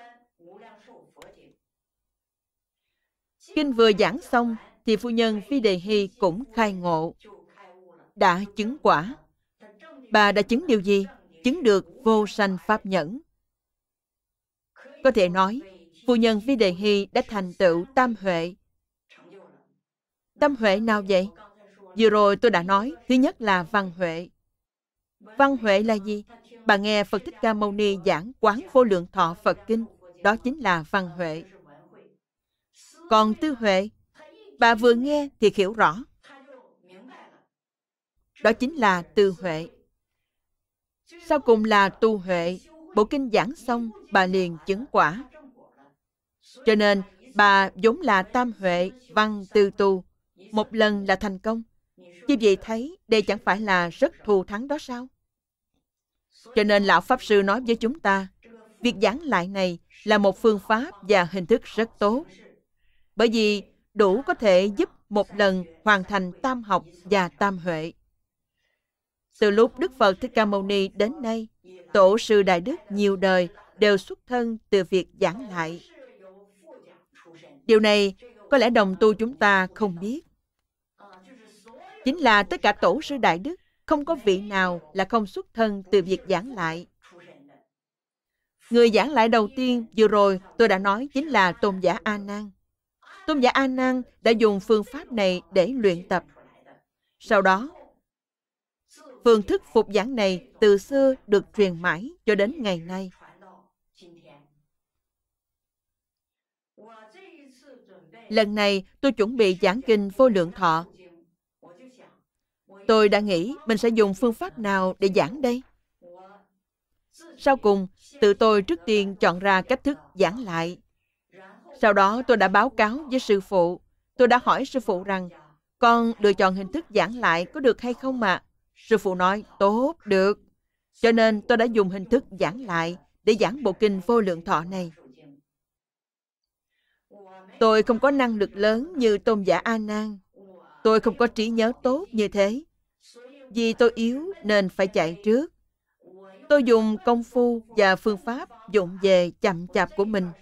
Kinh vừa giảng xong thì phu nhân Phi Đề Hy cũng khai ngộ, đã chứng quả. Bà đã chứng điều gì? Chứng được vô sanh pháp nhẫn. Có thể nói, phu nhân Phi Đề Hy đã thành tựu tam huệ. Tam huệ nào vậy? Vừa rồi tôi đã nói, thứ nhất là văn huệ. Văn huệ là gì? Bà nghe Phật Thích Ca Mâu Ni giảng Quán Vô Lượng Thọ Phật Kinh, đó chính là văn huệ. Còn tư huệ, bà vừa nghe thì hiểu rõ, đó chính là tư huệ. Sau cùng là tu huệ. bộ kinh giảng xong, bà liền chứng quả. Cho nên, bà vốn là tam huệ, văn, tư tu. Một lần là thành công. Như vậy thấy, đây chẳng phải là rất thù thắng đó sao? Cho nên Lão Pháp Sư nói với chúng ta, việc giảng lại này là một phương pháp và hình thức rất tốt. Bởi vì đủ có thể giúp một lần hoàn thành tam học và tam huệ. Từ lúc Đức Phật Thích Ca Mâu Ni đến nay, Tổ sư Đại Đức nhiều đời đều xuất thân từ việc giảng lại. Điều này có lẽ đồng tu chúng ta không biết. Chính là tất cả Tổ sư Đại Đức, không có vị nào là không xuất thân từ việc giảng lại. Người giảng lại đầu tiên vừa rồi tôi đã nói chính là Tôn giả A Nan. Tôn giả A Nan đã dùng phương pháp này để luyện tập. Sau đó, phương thức phục giảng này từ xưa được truyền mãi cho đến ngày nay. Lần này tôi chuẩn bị giảng kinh Vô Lượng Thọ. Tôi đã nghĩ mình sẽ dùng phương pháp nào để giảng đây? Sau cùng, tự tôi trước tiên chọn ra cách thức giảng lại. Sau đó tôi đã báo cáo với sư phụ. Tôi đã hỏi sư phụ rằng, con lựa chọn hình thức giảng lại có được hay không ạ? Sư phụ nói, tốt, được. Cho nên tôi đã dùng hình thức giảng lại để giảng bộ kinh Vô Lượng Thọ này. Tôi không có năng lực lớn như Tôn giả A Nan. Tôi không có trí nhớ tốt như thế. Vì tôi yếu nên phải chạy trước. Tôi dùng công phu và phương pháp dụng về chậm chạp của mình.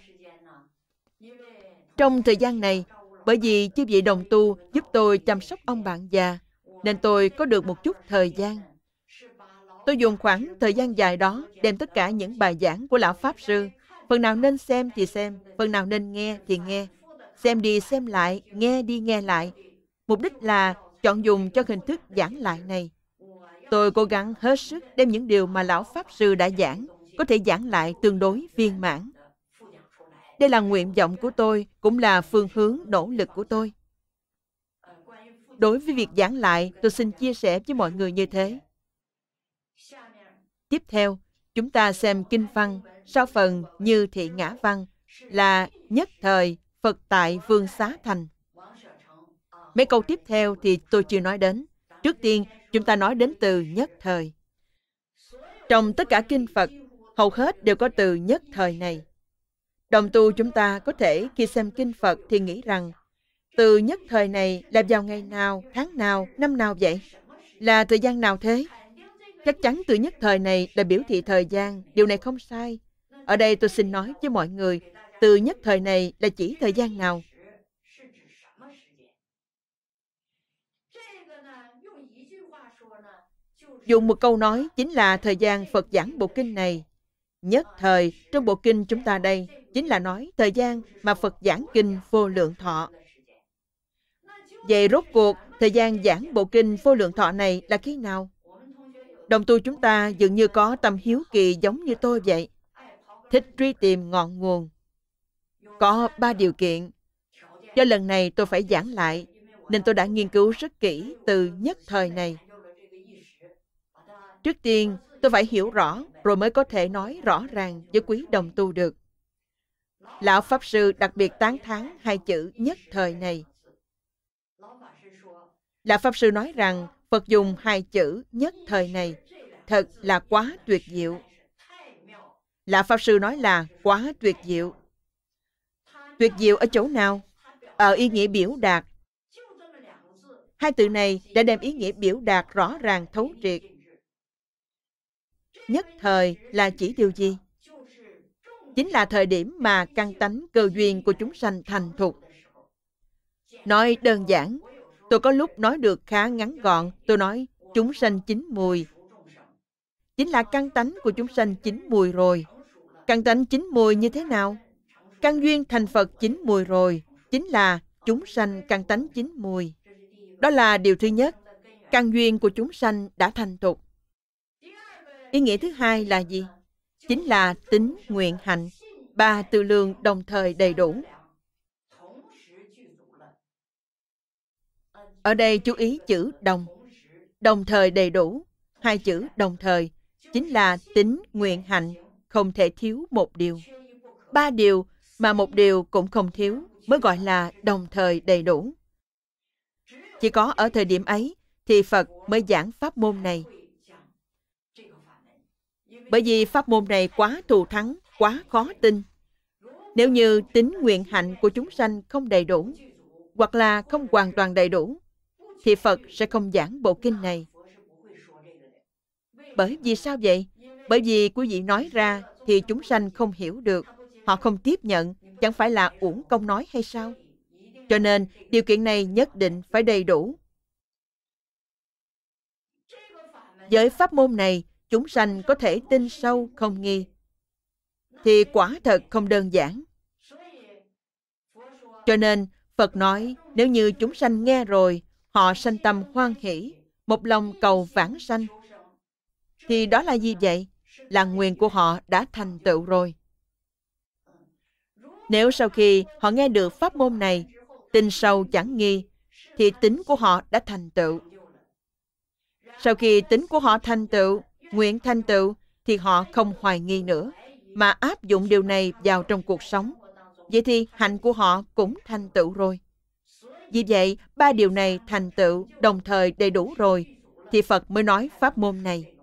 Trong thời gian này, bởi vì chư vị đồng tu giúp tôi chăm sóc ông bạn già, nên tôi có được một chút thời gian. Tôi dùng khoảng thời gian dài đó đem tất cả những bài giảng của Lão Pháp Sư. Phần nào nên xem thì xem, phần nào nên nghe thì nghe. Xem đi xem lại, nghe đi nghe lại. Mục đích là chọn dùng cho hình thức giảng lại này. Tôi cố gắng hết sức đem những điều mà Lão Pháp Sư đã giảng, có thể giảng lại tương đối viên mãn. Đây là nguyện vọng của tôi, cũng là phương hướng nỗ lực của tôi. Đối với việc giảng lại, tôi xin chia sẻ với mọi người như thế. Tiếp theo, chúng ta xem kinh văn sau phần Như Thị Ngã Văn là nhất thời Phật tại Vương Xá Thành. Mấy câu tiếp theo thì tôi chưa nói đến. Trước tiên, chúng ta nói đến từ nhất thời. Trong tất cả kinh Phật, hầu hết đều có từ nhất thời này. Đồng tu chúng ta có thể khi xem kinh Phật thì nghĩ rằng từ nhất thời này là vào ngày nào, tháng nào, năm nào vậy? Là thời gian nào thế? Chắc chắn từ nhất thời này là biểu thị thời gian, điều này không sai. Ở đây tôi xin nói với mọi người, từ nhất thời này là chỉ thời gian nào? Dùng một câu nói chính là thời gian Phật giảng bộ kinh này. Nhất thời trong bộ kinh chúng ta đây chính là nói thời gian mà Phật giảng kinh Vô Lượng Thọ. Vậy rốt cuộc thời gian giảng bộ kinh Vô Lượng Thọ này là khi nào? Đồng tu chúng ta dường như có tâm hiếu kỳ giống như tôi vậy. Thích truy tìm ngọn nguồn. Có 3 điều kiện. Do lần này tôi phải giảng lại, nên tôi đã nghiên cứu rất kỹ từ nhất thời này. Trước tiên, tôi phải hiểu rõ, rồi mới có thể nói rõ ràng với quý đồng tu được. Lão Pháp Sư đặc biệt tán thán 2 chữ nhất thời này. Lão Pháp Sư nói rằng Phật dùng 2 chữ nhất thời này thật là quá tuyệt diệu. Lão Pháp Sư nói là quá tuyệt diệu. Tuyệt diệu ở chỗ nào? Ở ý nghĩa biểu đạt. 2 từ này đã đem ý nghĩa biểu đạt rõ ràng thấu triệt. Nhất thời là chỉ điều gì? Chính là thời điểm mà căn tánh cơ duyên của chúng sanh thành thục. Nói đơn giản, tôi có lúc nói được khá ngắn gọn, tôi nói chúng sanh chín mùi. Chính là căn tánh của chúng sanh chín mùi rồi. Căn tánh chín mùi như thế nào? Căn duyên thành Phật chín mùi rồi, chính là chúng sanh căn tánh chín mùi. Đó là điều thứ nhất, căn duyên của chúng sanh đã thành thục. Ý nghĩa thứ hai là gì? Chính là tín, nguyện, hạnh. 3 tư lương đồng thời đầy đủ. Ở đây chú ý chữ đồng. Đồng thời đầy đủ. 2 chữ đồng thời chính là tín, nguyện, hạnh không thể thiếu một điều. Ba điều mà một điều cũng không thiếu mới gọi là đồng thời đầy đủ. Chỉ có ở thời điểm ấy thì Phật mới giảng pháp môn này. Bởi vì pháp môn này quá thù thắng, quá khó tin. Nếu như tính nguyện hạnh của chúng sanh không đầy đủ, hoặc là không hoàn toàn đầy đủ, thì Phật sẽ không giảng bộ kinh này. Bởi vì sao vậy? Bởi vì quý vị nói ra thì chúng sanh không hiểu được, họ không tiếp nhận, chẳng phải là uổng công nói hay sao? Cho nên điều kiện này nhất định phải đầy đủ. Với pháp môn này, chúng sanh có thể tin sâu không nghi, thì quả thật không đơn giản. Cho nên Phật nói, nếu như chúng sanh nghe rồi, họ sanh tâm hoan hỷ, một lòng cầu vãng sanh, thì đó là gì vậy? Là nguyện của họ đã thành tựu rồi. Nếu sau khi họ nghe được pháp môn này, tin sâu chẳng nghi, thì tính của họ đã thành tựu. Sau khi tính của họ thành tựu, nguyện thành tựu, thì họ không hoài nghi nữa, mà áp dụng điều này vào trong cuộc sống. Vậy thì hạnh của họ cũng thành tựu rồi. Vì vậy, ba điều này thành tựu đồng thời đầy đủ rồi, thì Phật mới nói pháp môn này.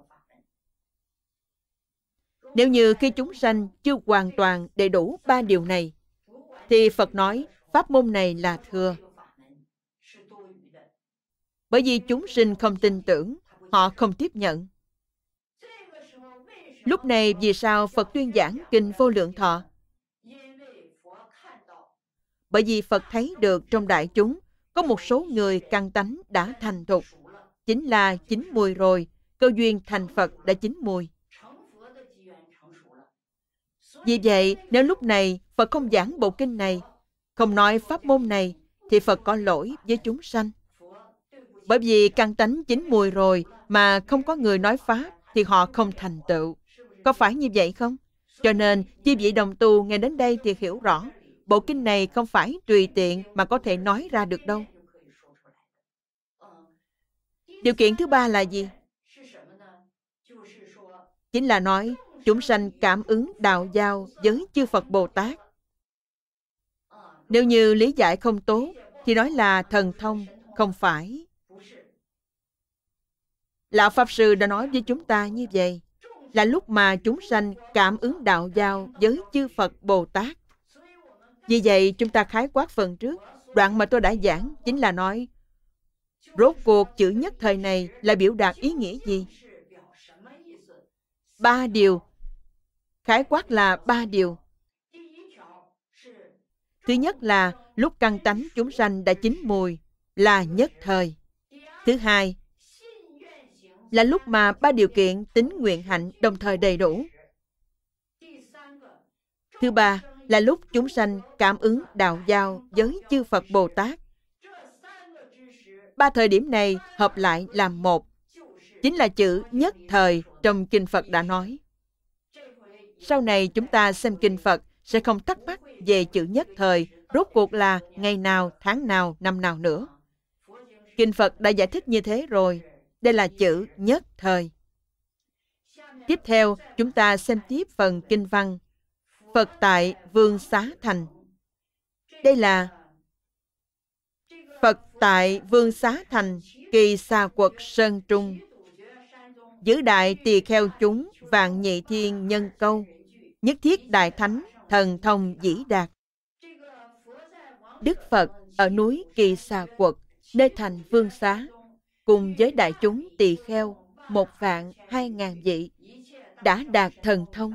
Nếu như khi chúng sanh chưa hoàn toàn đầy đủ ba điều này, thì Phật nói pháp môn này là thừa. Bởi vì chúng sinh không tin tưởng, họ không tiếp nhận. Lúc này vì sao Phật tuyên giảng Kinh Vô Lượng Thọ? Bởi vì Phật thấy được trong đại chúng có một số người căn tánh đã thành thục, chính là chín mùi rồi, cơ duyên thành Phật đã chín mùi. Vì vậy, nếu lúc này Phật không giảng bộ kinh này, không nói pháp môn này, thì Phật có lỗi với chúng sanh. Bởi vì căn tánh chín mùi rồi mà không có người nói pháp, thì họ không thành tựu. Có phải như vậy không? Cho nên, chi vị đồng tu nghe đến đây thì hiểu rõ, bộ kinh này không phải tùy tiện mà có thể nói ra được đâu. Điều kiện thứ ba là gì? Chính là nói chúng sanh cảm ứng đạo giao với chư Phật Bồ Tát. Nếu như lý giải không tốt thì nói là thần thông, không phải. Lão Pháp Sư đã nói với chúng ta như vậy, là lúc mà chúng sanh cảm ứng đạo giao với chư Phật Bồ Tát. Vì vậy chúng ta khái quát phần trước, đoạn mà tôi đã giảng chính là nói rốt cuộc chữ nhất thời này là biểu đạt ý nghĩa gì? Ba điều. Khái quát là ba điều. Thứ nhất là lúc căn tánh chúng sanh đã chín mùi, là nhất thời. Thứ hai là lúc mà ba điều kiện tính nguyện hạnh đồng thời đầy đủ. Thứ ba là lúc chúng sanh cảm ứng đạo giao với chư Phật Bồ Tát. Ba thời điểm này hợp lại làm một, chính là chữ nhất thời trong Kinh Phật đã nói. Sau này chúng ta xem Kinh Phật sẽ không thắc mắc về chữ nhất thời, rốt cuộc là ngày nào, tháng nào, năm nào nữa. Kinh Phật đã giải thích như thế rồi. Đây là chữ nhất thời. Tiếp theo, chúng ta xem tiếp phần kinh văn. Phật tại Vương Xá Thành. Đây là Phật tại Vương Xá Thành, Kỳ Xà Quật Sơn Trung. Giữ đại tỳ kheo chúng, vạn nhị thiên nhân câu. Nhất thiết đại thánh, thần thông dĩ đạt. Đức Phật ở núi Kỳ Xà Quật, nơi thành Vương Xá, cùng với đại chúng tỳ kheo 1.200.000 vị, đã đạt thần thông.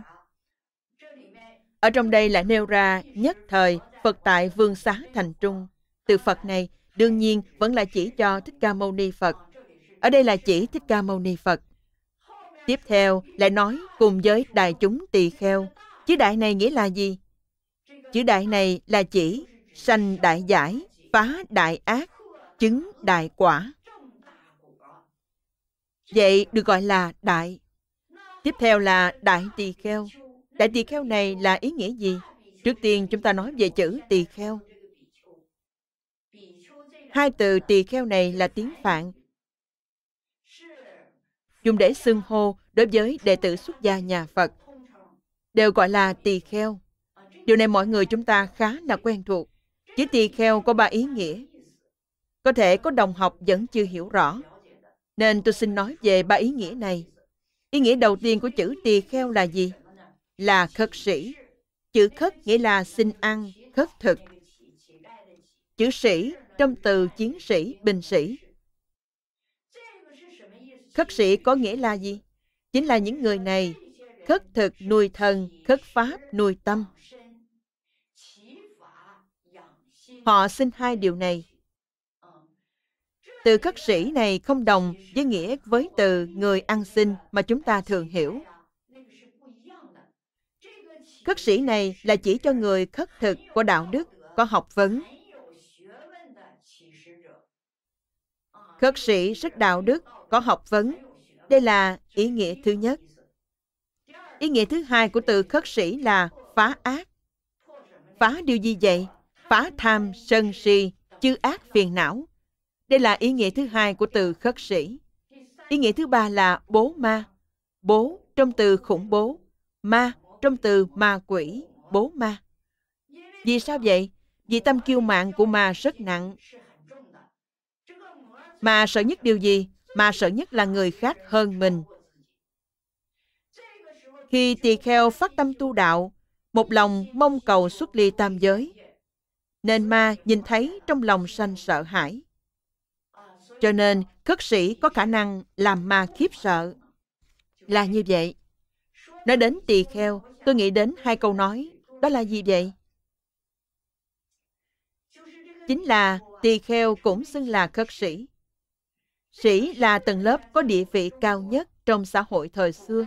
Ở trong đây lại nêu ra nhất thời Phật tại Vương Xá Thành Trung. Từ Phật này đương nhiên vẫn là chỉ cho Thích Ca Mâu Ni Phật. Ở đây là chỉ Thích Ca Mâu Ni Phật. Tiếp theo lại nói cùng với đại chúng tỳ kheo. Chữ đại này nghĩa là gì? Chữ đại này là chỉ sanh đại giải, phá đại ác, chứng đại quả. Vậy được gọi là đại. Tiếp theo là đại tỳ kheo. Đại tỳ kheo này là ý nghĩa gì? Trước tiên chúng ta nói về chữ tỳ kheo. Hai từ tỳ kheo này là tiếng Phạn, dùng để xưng hô đối với đệ tử xuất gia nhà Phật. đều gọi là tỳ kheo. Điều này mọi người chúng ta khá là quen thuộc. Chữ tỳ kheo có 3 ý nghĩa. Có thể có đồng học vẫn chưa hiểu rõ, nên tôi xin nói về 3 ý nghĩa này. Ý nghĩa đầu tiên của chữ tỳ kheo là gì? Là khất sĩ. Chữ khất nghĩa là xin ăn, khất thực. Chữ sĩ trong từ chiến sĩ, binh sĩ. Khất sĩ có nghĩa là gì? Chính là những người này khất thực nuôi thân, khất pháp nuôi tâm. Họ xin 2 điều này. Từ khất sĩ này không đồng với nghĩa với từ người ăn xin mà chúng ta thường hiểu. Khất sĩ này là chỉ cho người khất thực, có đạo đức, có học vấn. Khất sĩ rất đạo đức, có học vấn. Đây là ý nghĩa thứ nhất. Ý nghĩa thứ hai của từ khất sĩ là phá ác. Phá điều gì vậy? Phá tham, sân si, chư ác phiền não. Đây là ý nghĩa thứ hai của từ khất sĩ. Ý nghĩa thứ ba là bố ma. Bố trong từ khủng bố, ma trong từ ma quỷ, bố ma. Vì sao vậy? Vì tâm kiêu mạn của ma rất nặng. Ma sợ nhất điều gì? Ma sợ nhất là người khác hơn mình. Khi tỳ kheo phát tâm tu đạo, một lòng mong cầu xuất ly tam giới, nên ma nhìn thấy trong lòng sanh sợ hãi. Cho nên khất sĩ có khả năng làm ma khiếp sợ. Là như vậy. Nói đến tỳ kheo, tôi nghĩ đến 2 câu nói. Đó là gì vậy? Chính là tỳ kheo cũng xưng là khất sĩ. Sĩ là tầng lớp có địa vị cao nhất trong xã hội thời xưa.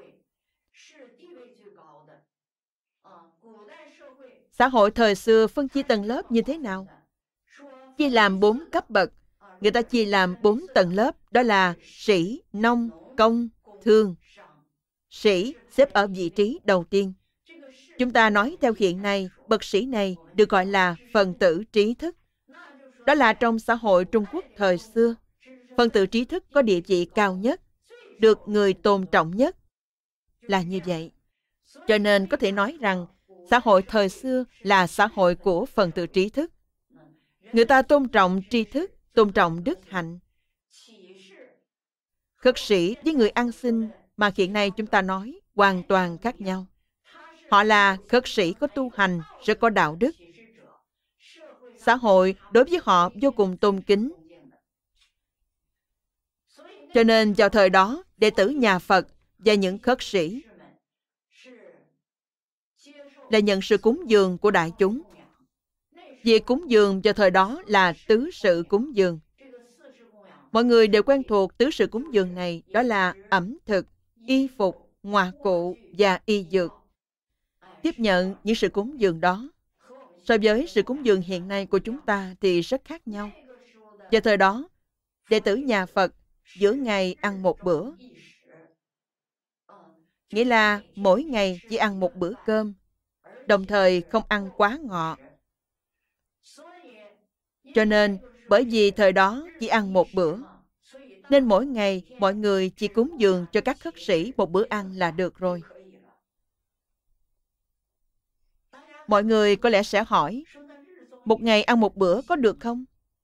Xã hội thời xưa phân chia tầng lớp như thế nào? Chia làm 4 cấp bậc. Người ta chia làm 4 tầng lớp, đó là sĩ, nông, công, thương. Sĩ xếp ở vị trí đầu tiên. Chúng ta nói theo hiện nay, bậc sĩ này được gọi là phần tử trí thức. Đó là trong xã hội Trung Quốc thời xưa, phần tử trí thức có địa vị cao nhất, được người tôn trọng nhất. Là như vậy. Cho nên có thể nói rằng, xã hội thời xưa là xã hội của phần tử trí thức. Người ta tôn trọng tri thức, tôn trọng đức hạnh. Khất sĩ với người ăn xin mà hiện nay chúng ta nói hoàn toàn khác nhau. Họ là khất sĩ có tu hành, rất có đạo đức. Xã hội đối với họ vô cùng tôn kính. Cho nên vào thời đó, đệ tử nhà Phật và những khất sĩ là nhận sự cúng dường của đại chúng. Việc cúng dường vào thời đó là tứ sự cúng dường. Mọi người đều quen thuộc tứ sự cúng dường này, đó là ẩm thực, y phục, ngoại cụ và y dược. Tiếp nhận những sự cúng dường đó, so với sự cúng dường hiện nay của chúng ta thì rất khác nhau. Vào thời đó, đệ tử nhà Phật giữa ngày ăn một bữa. Nghĩa là mỗi ngày chỉ ăn một bữa cơm, đồng thời không ăn quá ngọ. Cho nên, bởi vì thời đó chỉ ăn một bữa, nên mỗi ngày mọi người chỉ cúng dường cho các khất sĩ một bữa ăn là được rồi. Mọi người có lẽ sẽ hỏi, một ngày ăn một bữa có được không?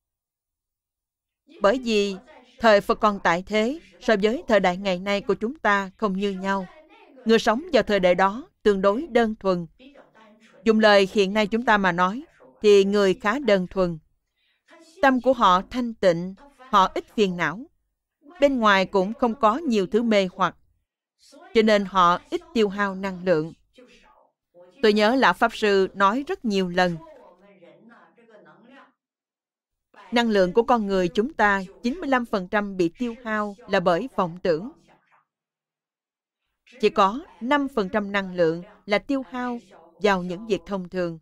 Bởi vì thời Phật còn tại thế, so với thời đại ngày nay của chúng ta không như nhau. Người sống vào thời đại đó tương đối đơn thuần. Dùng lời hiện nay chúng ta mà nói, thì người khá đơn thuần. Tâm của họ thanh tịnh, họ ít phiền não. Bên ngoài cũng không có nhiều thứ mê hoặc, cho nên họ ít tiêu hao năng lượng. Tôi nhớ Lão Pháp Sư nói rất nhiều lần, năng lượng của con người chúng ta 95% bị tiêu hao là bởi vọng tưởng. Chỉ có 5% năng lượng là tiêu hao vào những việc thông thường.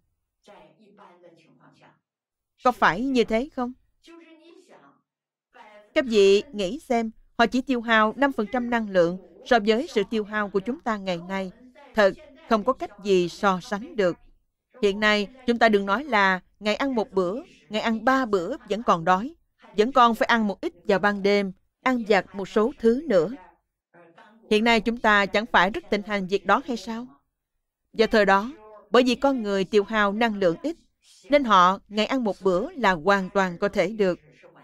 Có phải như thế không? Các vị nghĩ xem, họ chỉ tiêu hao 5% năng lượng so với sự tiêu hao của chúng ta ngày nay. Thật, không có cách gì so sánh được. Hiện nay, chúng ta đừng nói là ngày ăn một bữa, ngày ăn 3 bữa vẫn còn đói. Vẫn còn phải ăn một ít vào ban đêm, ăn vặt một số thứ nữa. Hiện nay chúng ta chẳng phải rất thịnh hành việc đó hay sao? Vào thời đó, bởi vì con người tiêu hao năng lượng ít, nên họ ngày ăn một bữa là hoàn toàn có thể được.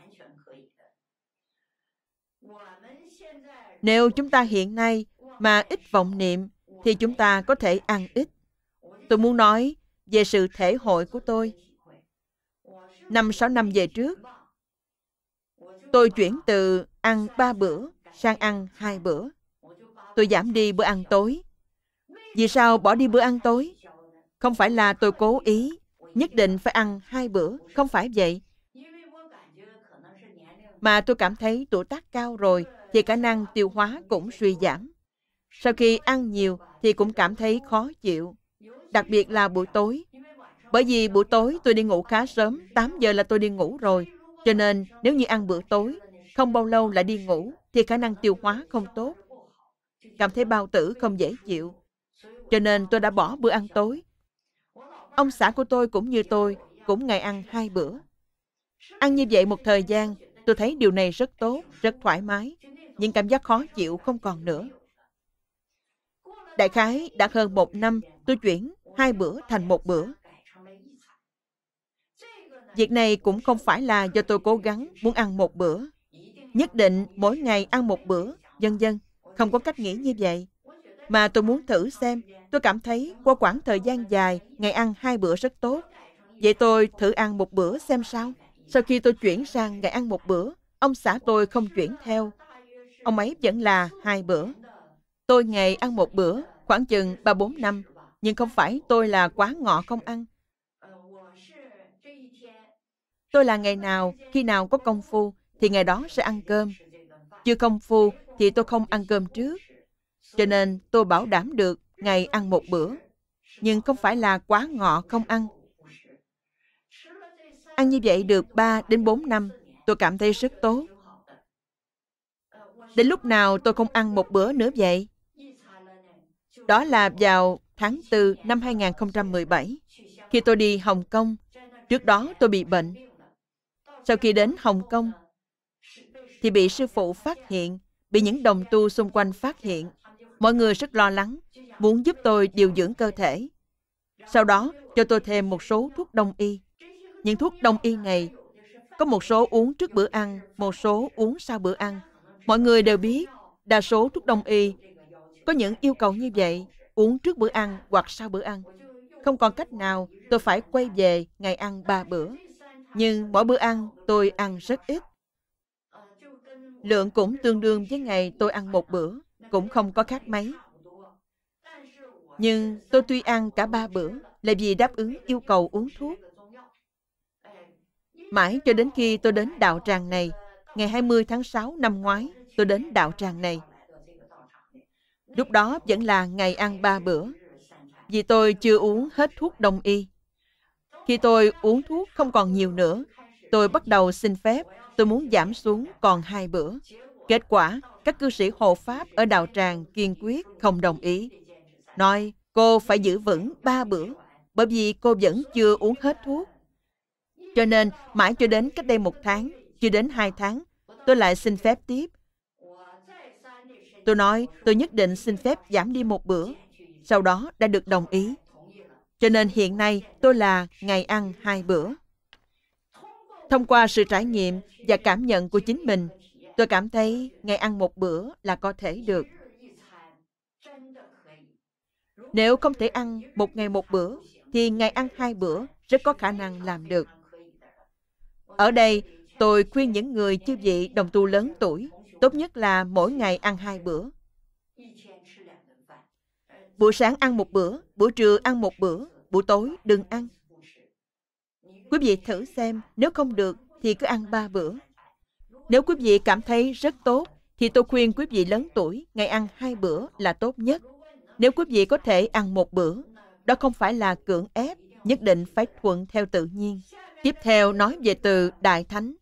Nếu chúng ta hiện nay mà ít vọng niệm, thì chúng ta có thể ăn ít. Tôi muốn nói về sự thể hội của tôi. 5-6 năm về trước, tôi chuyển từ ăn 3 bữa sang ăn 2 bữa. Tôi giảm đi bữa ăn tối. Vì sao bỏ đi bữa ăn tối? Không phải là tôi cố ý, nhất định phải ăn 2 bữa, không phải vậy. Mà tôi cảm thấy tuổi tác cao rồi thì khả năng tiêu hóa cũng suy giảm. Sau khi ăn nhiều thì cũng cảm thấy khó chịu, đặc biệt là buổi tối. Bởi vì buổi tối tôi đi ngủ khá sớm, 8 giờ là tôi đi ngủ rồi. Cho nên nếu như ăn bữa tối, không bao lâu lại đi ngủ, thì khả năng tiêu hóa không tốt. Cảm thấy bao tử không dễ chịu. Cho nên tôi đã bỏ bữa ăn tối. Ông xã của tôi cũng như tôi, cũng ngày ăn 2 bữa. Ăn như vậy một thời gian, tôi thấy điều này rất tốt, rất thoải mái. Những cảm giác khó chịu không còn nữa. Đại khái đã hơn 1 năm, tôi chuyển 2 bữa thành 1 bữa. Việc này cũng không phải là do tôi cố gắng muốn ăn 1 bữa. Nhất định mỗi ngày ăn 1 bữa, vân vân. Không có cách nghĩ như vậy. Mà tôi muốn thử xem, tôi cảm thấy qua quãng thời gian dài, ngày ăn 2 bữa rất tốt. Vậy tôi thử ăn 1 bữa xem sao. Sau khi tôi chuyển sang ngày ăn 1 bữa, ông xã tôi không chuyển theo. Ông ấy vẫn là 2 bữa. Tôi ngày ăn 1 bữa, khoảng chừng 3-4 năm. Nhưng không phải tôi là quá ngọ không ăn. Tôi là ngày nào, khi nào có công phu, thì ngày đó sẽ ăn cơm. Chưa công phu, thì tôi không ăn cơm trước. Cho nên tôi bảo đảm được ngày ăn 1 bữa. Nhưng không phải là quá ngọ không ăn. Ăn như vậy được 3-4 năm, tôi cảm thấy rất tốt. Đến lúc nào tôi không ăn 1 bữa nữa vậy? Đó là vào tháng 4 năm 2017, khi tôi đi Hồng Kông. Trước đó tôi bị bệnh. Sau khi đến Hồng Kông, thì bị sư phụ phát hiện, bị những đồng tu xung quanh phát hiện. Mọi người rất lo lắng, muốn giúp tôi điều dưỡng cơ thể. Sau đó cho tôi thêm một số thuốc đông y. Những thuốc đông y này, có một số uống trước bữa ăn, một số uống sau bữa ăn. Mọi người đều biết, đa số thuốc đông y có những yêu cầu như vậy, uống trước bữa ăn hoặc sau bữa ăn. Không còn cách nào, tôi phải quay về ngày ăn 3 bữa. Nhưng mỗi bữa ăn, tôi ăn rất ít. Lượng cũng tương đương với ngày tôi ăn 1 bữa, cũng không có khác mấy. Nhưng tôi tuy ăn cả 3 bữa là vì đáp ứng yêu cầu uống thuốc. Mãi cho đến khi tôi đến đạo tràng này, ngày 20 tháng 6 năm ngoái, tôi đến đạo tràng này. Lúc đó vẫn là ngày ăn 3 bữa, vì tôi chưa uống hết thuốc đông y. Khi tôi uống thuốc không còn nhiều nữa, tôi bắt đầu xin phép, tôi muốn giảm xuống còn 2 bữa. Kết quả, các cư sĩ hộ pháp ở đạo tràng kiên quyết không đồng ý. Nói cô phải giữ vững 3 bữa, bởi vì cô vẫn chưa uống hết thuốc. Cho nên, mãi cho đến cách đây 1 tháng, chưa đến 2 tháng, tôi lại xin phép tiếp. Tôi nói tôi nhất định xin phép giảm đi 1 bữa. Sau đó đã được đồng ý. Cho nên hiện nay tôi là ngày ăn 2 bữa. Thông qua sự trải nghiệm và cảm nhận của chính mình, tôi cảm thấy ngày ăn 1 bữa là có thể được. Nếu không thể ăn 1 ngày 1 bữa, thì ngày ăn 2 bữa rất có khả năng làm được. Ở đây, tôi khuyên những người chư vị đồng tu lớn tuổi, tốt nhất là mỗi ngày ăn 2 bữa. Buổi sáng ăn 1 bữa, buổi trưa ăn 1 bữa, buổi tối đừng ăn. Quý vị thử xem, nếu không được thì cứ ăn 3 bữa. Nếu quý vị cảm thấy rất tốt, thì tôi khuyên quý vị lớn tuổi ngày ăn 2 bữa là tốt nhất. Nếu quý vị có thể ăn 1 bữa, đó không phải là cưỡng ép, nhất định phải thuận theo tự nhiên. Tiếp theo nói về từ Đại Thánh.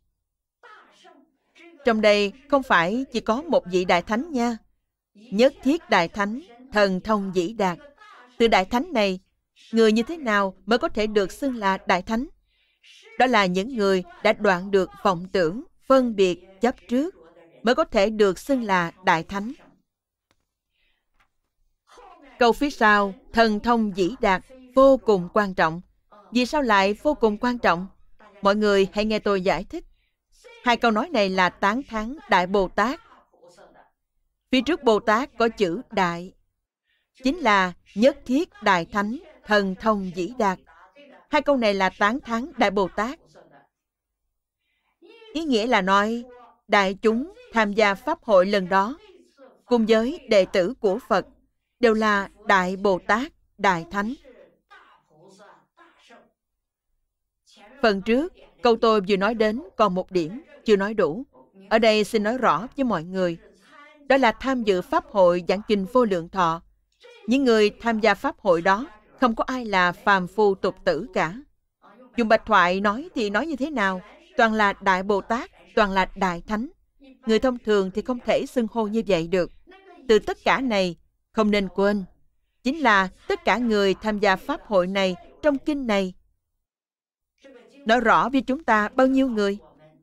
Trong đây không phải chỉ có một vị Đại Thánh nha. Nhất thiết Đại Thánh, thần thông vĩ đạt. Từ Đại Thánh này, người như thế nào mới có thể được xưng là Đại Thánh? Đó là những người đã đoạn được vọng tưởng, phân biệt, chấp trước, mới có thể được xưng là Đại Thánh. Câu phía sau, thần thông dĩ đạt, vô cùng quan trọng. Vì sao lại vô cùng quan trọng? Mọi người hãy nghe tôi giải thích. Hai câu nói này là tán thán Đại Bồ Tát. Phía trước Bồ Tát có chữ Đại, chính là nhất thiết Đại Thánh, thần thông dĩ đạt. Hai câu này là tán thán Đại Bồ Tát. Ý nghĩa là nói, đại chúng tham gia Pháp hội lần đó, cùng với đệ tử của Phật, đều là Đại Bồ Tát, Đại Thánh. Phần trước, câu tôi vừa nói đến còn một điểm, chưa nói đủ. Ở đây xin nói rõ với mọi người. Đó là tham dự Pháp hội giảng kinh Vô Lượng Thọ. Những người tham gia Pháp hội đó, không có ai là phàm phu tục tử cả. Dùng bạch thoại nói thì nói như thế nào? Toàn là Đại Bồ Tát, toàn là Đại Thánh. Người thông thường thì không thể xưng hô như vậy được. Từ tất cả này, không nên quên, chính là tất cả người tham gia Pháp hội này, trong kinh này. Nói rõ với chúng ta bao nhiêu người?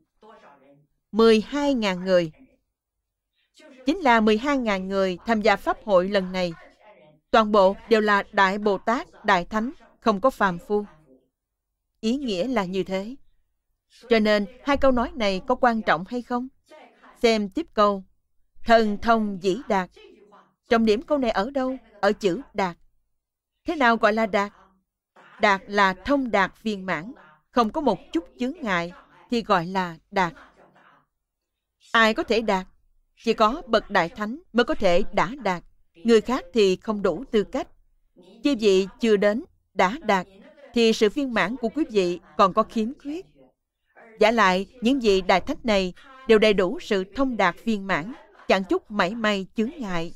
12.000 người. Chính là 12.000 người tham gia Pháp hội lần này. Toàn bộ đều là Đại Bồ Tát, Đại Thánh, không có phàm phu. Ý nghĩa là như thế. Cho nên, hai câu nói này có quan trọng hay không? Xem tiếp câu. Thần thông dĩ đạt. Trọng điểm câu này ở đâu? Ở chữ đạt. Thế nào gọi là đạt? Đạt là thông đạt viên mãn, không có một chút chướng ngại, thì gọi là đạt. Ai có thể đạt? Chỉ có bậc Đại Thánh mới có thể đã đạt. Người khác thì không đủ tư cách. Quý vị chưa đến, đã đạt, thì sự viên mãn của quý vị còn có khiếm khuyết. Giả lại, những vị Đại Thánh này đều đầy đủ sự thông đạt viên mãn, chẳng chút mảy may chướng ngại.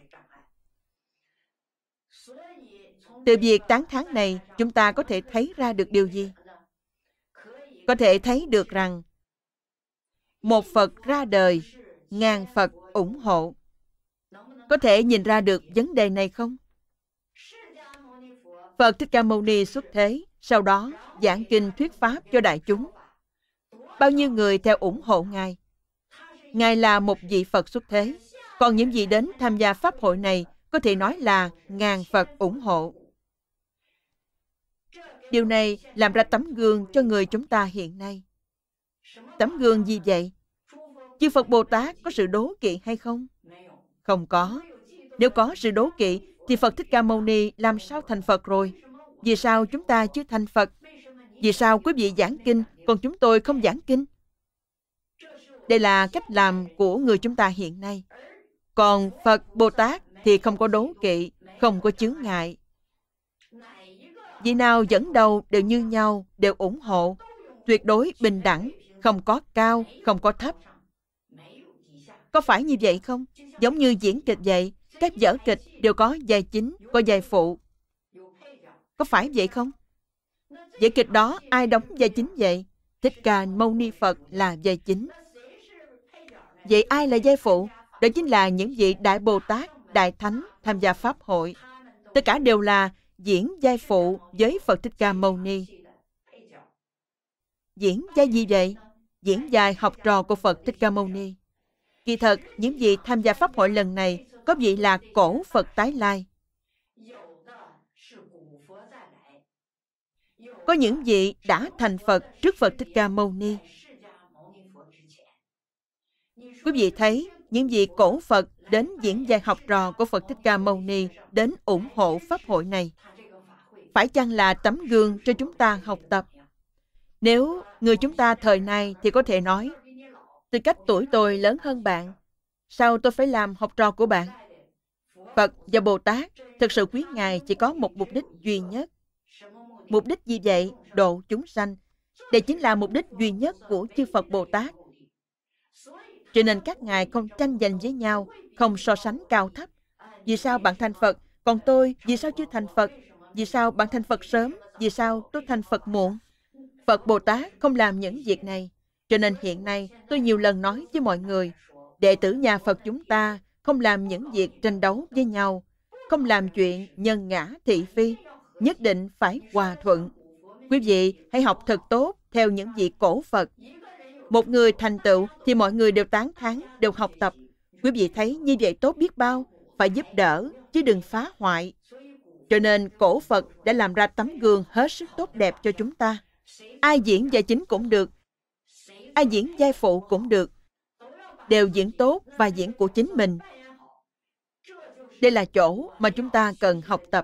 Từ việc tán thán này, chúng ta có thể thấy ra được điều gì? Có thể thấy được rằng, một Phật ra đời, ngàn Phật ủng hộ. Có thể nhìn ra được vấn đề này không? Phật Thích Ca Mâu Ni xuất thế, sau đó giảng kinh thuyết pháp cho đại chúng. Bao nhiêu người theo ủng hộ Ngài? Ngài là một vị Phật xuất thế, còn những vị đến tham gia Pháp hội này có thể nói là ngàn Phật ủng hộ. Điều này làm ra tấm gương cho người chúng ta hiện nay. Tấm gương gì vậy? Chư Phật Bồ Tát có sự đố kỵ hay không? Không có. Nếu có sự đố kỵ, thì Phật Thích Ca Mâu Ni làm sao thành Phật rồi? Vì sao chúng ta chưa thành Phật? Vì sao quý vị giảng kinh, còn chúng tôi không giảng kinh? Đây là cách làm của người chúng ta hiện nay. Còn Phật Bồ Tát thì không có đố kỵ, không có chướng ngại. Vị nào dẫn đầu đều như nhau, đều ủng hộ, tuyệt đối bình đẳng, không có cao, không có thấp. Có phải như vậy không? Giống như diễn kịch vậy, các vở kịch đều có vai chính, có vai phụ. Có phải vậy không? Vở kịch đó ai đóng vai chính vậy? Thích Ca Mâu Ni Phật là vai chính. Vậy ai là vai phụ? Đó chính là những vị Đại Bồ Tát, Đại Thánh tham gia Pháp hội. Tất cả đều là diễn vai phụ với Phật Thích Ca Mâu Ni. Diễn vai gì vậy? Diễn vai học trò của Phật Thích Ca Mâu Ni. Kỳ thật, những vị tham gia Pháp hội lần này có vị là cổ Phật tái lai. Có những vị đã thành Phật trước Phật Thích Ca Mâu Ni. Quý vị thấy, những vị cổ Phật đến diễn vai học trò của Phật Thích Ca Mâu Ni đến ủng hộ Pháp hội này. Phải chăng là tấm gương cho chúng ta học tập? Nếu người chúng ta thời nay thì có thể nói, tư cách tuổi tôi lớn hơn bạn, sao tôi phải làm học trò của bạn? Phật và Bồ Tát thực sự quý Ngài chỉ có một mục đích duy nhất. Mục đích gì vậy? Độ chúng sanh. Đây chính là mục đích duy nhất của chư Phật Bồ Tát. Cho nên các ngài không tranh giành với nhau, không so sánh cao thấp. Vì sao bạn thành Phật, còn tôi vì sao chưa thành Phật? Vì sao bạn thành Phật sớm, vì sao tôi thành Phật muộn? Phật Bồ Tát không làm những việc này. Cho nên hiện nay tôi nhiều lần nói với mọi người, đệ tử nhà Phật chúng ta không làm những việc tranh đấu với nhau, không làm chuyện nhân ngã thị phi, nhất định phải hòa thuận. Quý vị hãy học thật tốt theo những vị cổ Phật. Một người thành tựu thì mọi người đều tán thán, đều học tập. Quý vị thấy như vậy tốt biết bao, phải giúp đỡ, chứ đừng phá hoại. Cho nên cổ Phật đã làm ra tấm gương hết sức tốt đẹp cho chúng ta. Ai diễn vai chính cũng được, ai diễn vai phụ cũng được, đều diễn tốt vai diễn của chính mình. Đây là chỗ mà chúng ta cần học tập.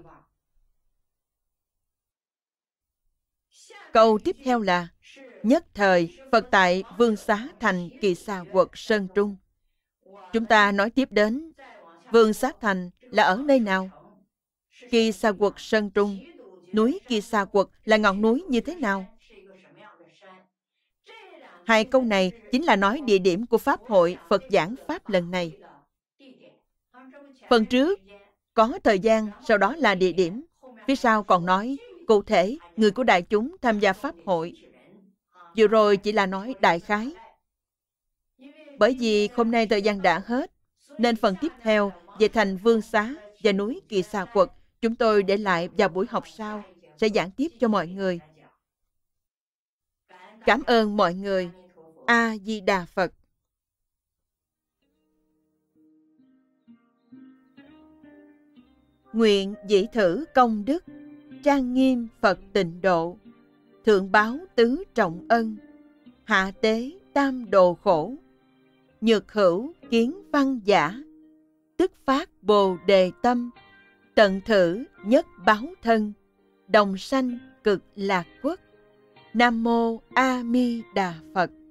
Câu tiếp theo là: nhất thời Phật tại Vương Xá Thành Kỳ Xà Quật Sơn Trung. Chúng ta nói tiếp đến Vương Xá Thành là ở nơi nào? Kỳ Xà Quật Sơn Trung, núi Kỳ Xà Quật là ngọn núi như thế nào? Hai câu này chính là nói địa điểm của Pháp hội Phật giảng Pháp lần này. Phần trước có thời gian, sau đó là địa điểm. Phía sau còn nói cụ thể người của đại chúng tham gia Pháp hội. Vừa rồi chỉ là nói đại khái. Bởi vì hôm nay thời gian đã hết, nên phần tiếp theo về thành Vương Xá và núi Kỳ Xà Quật chúng tôi để lại vào buổi học sau, sẽ giảng tiếp cho mọi người. Cảm ơn mọi người. A Di Đà Phật. Nguyện dĩ thử công đức, trang nghiêm Phật tịnh độ, thượng báo tứ trọng ân, hạ tế tam đồ khổ, nhược hữu kiến văn giả, tức phát bồ đề tâm, tận thử nhất báo thân, đồng sanh cực lạc quốc. Nam mô A Di Đà Phật.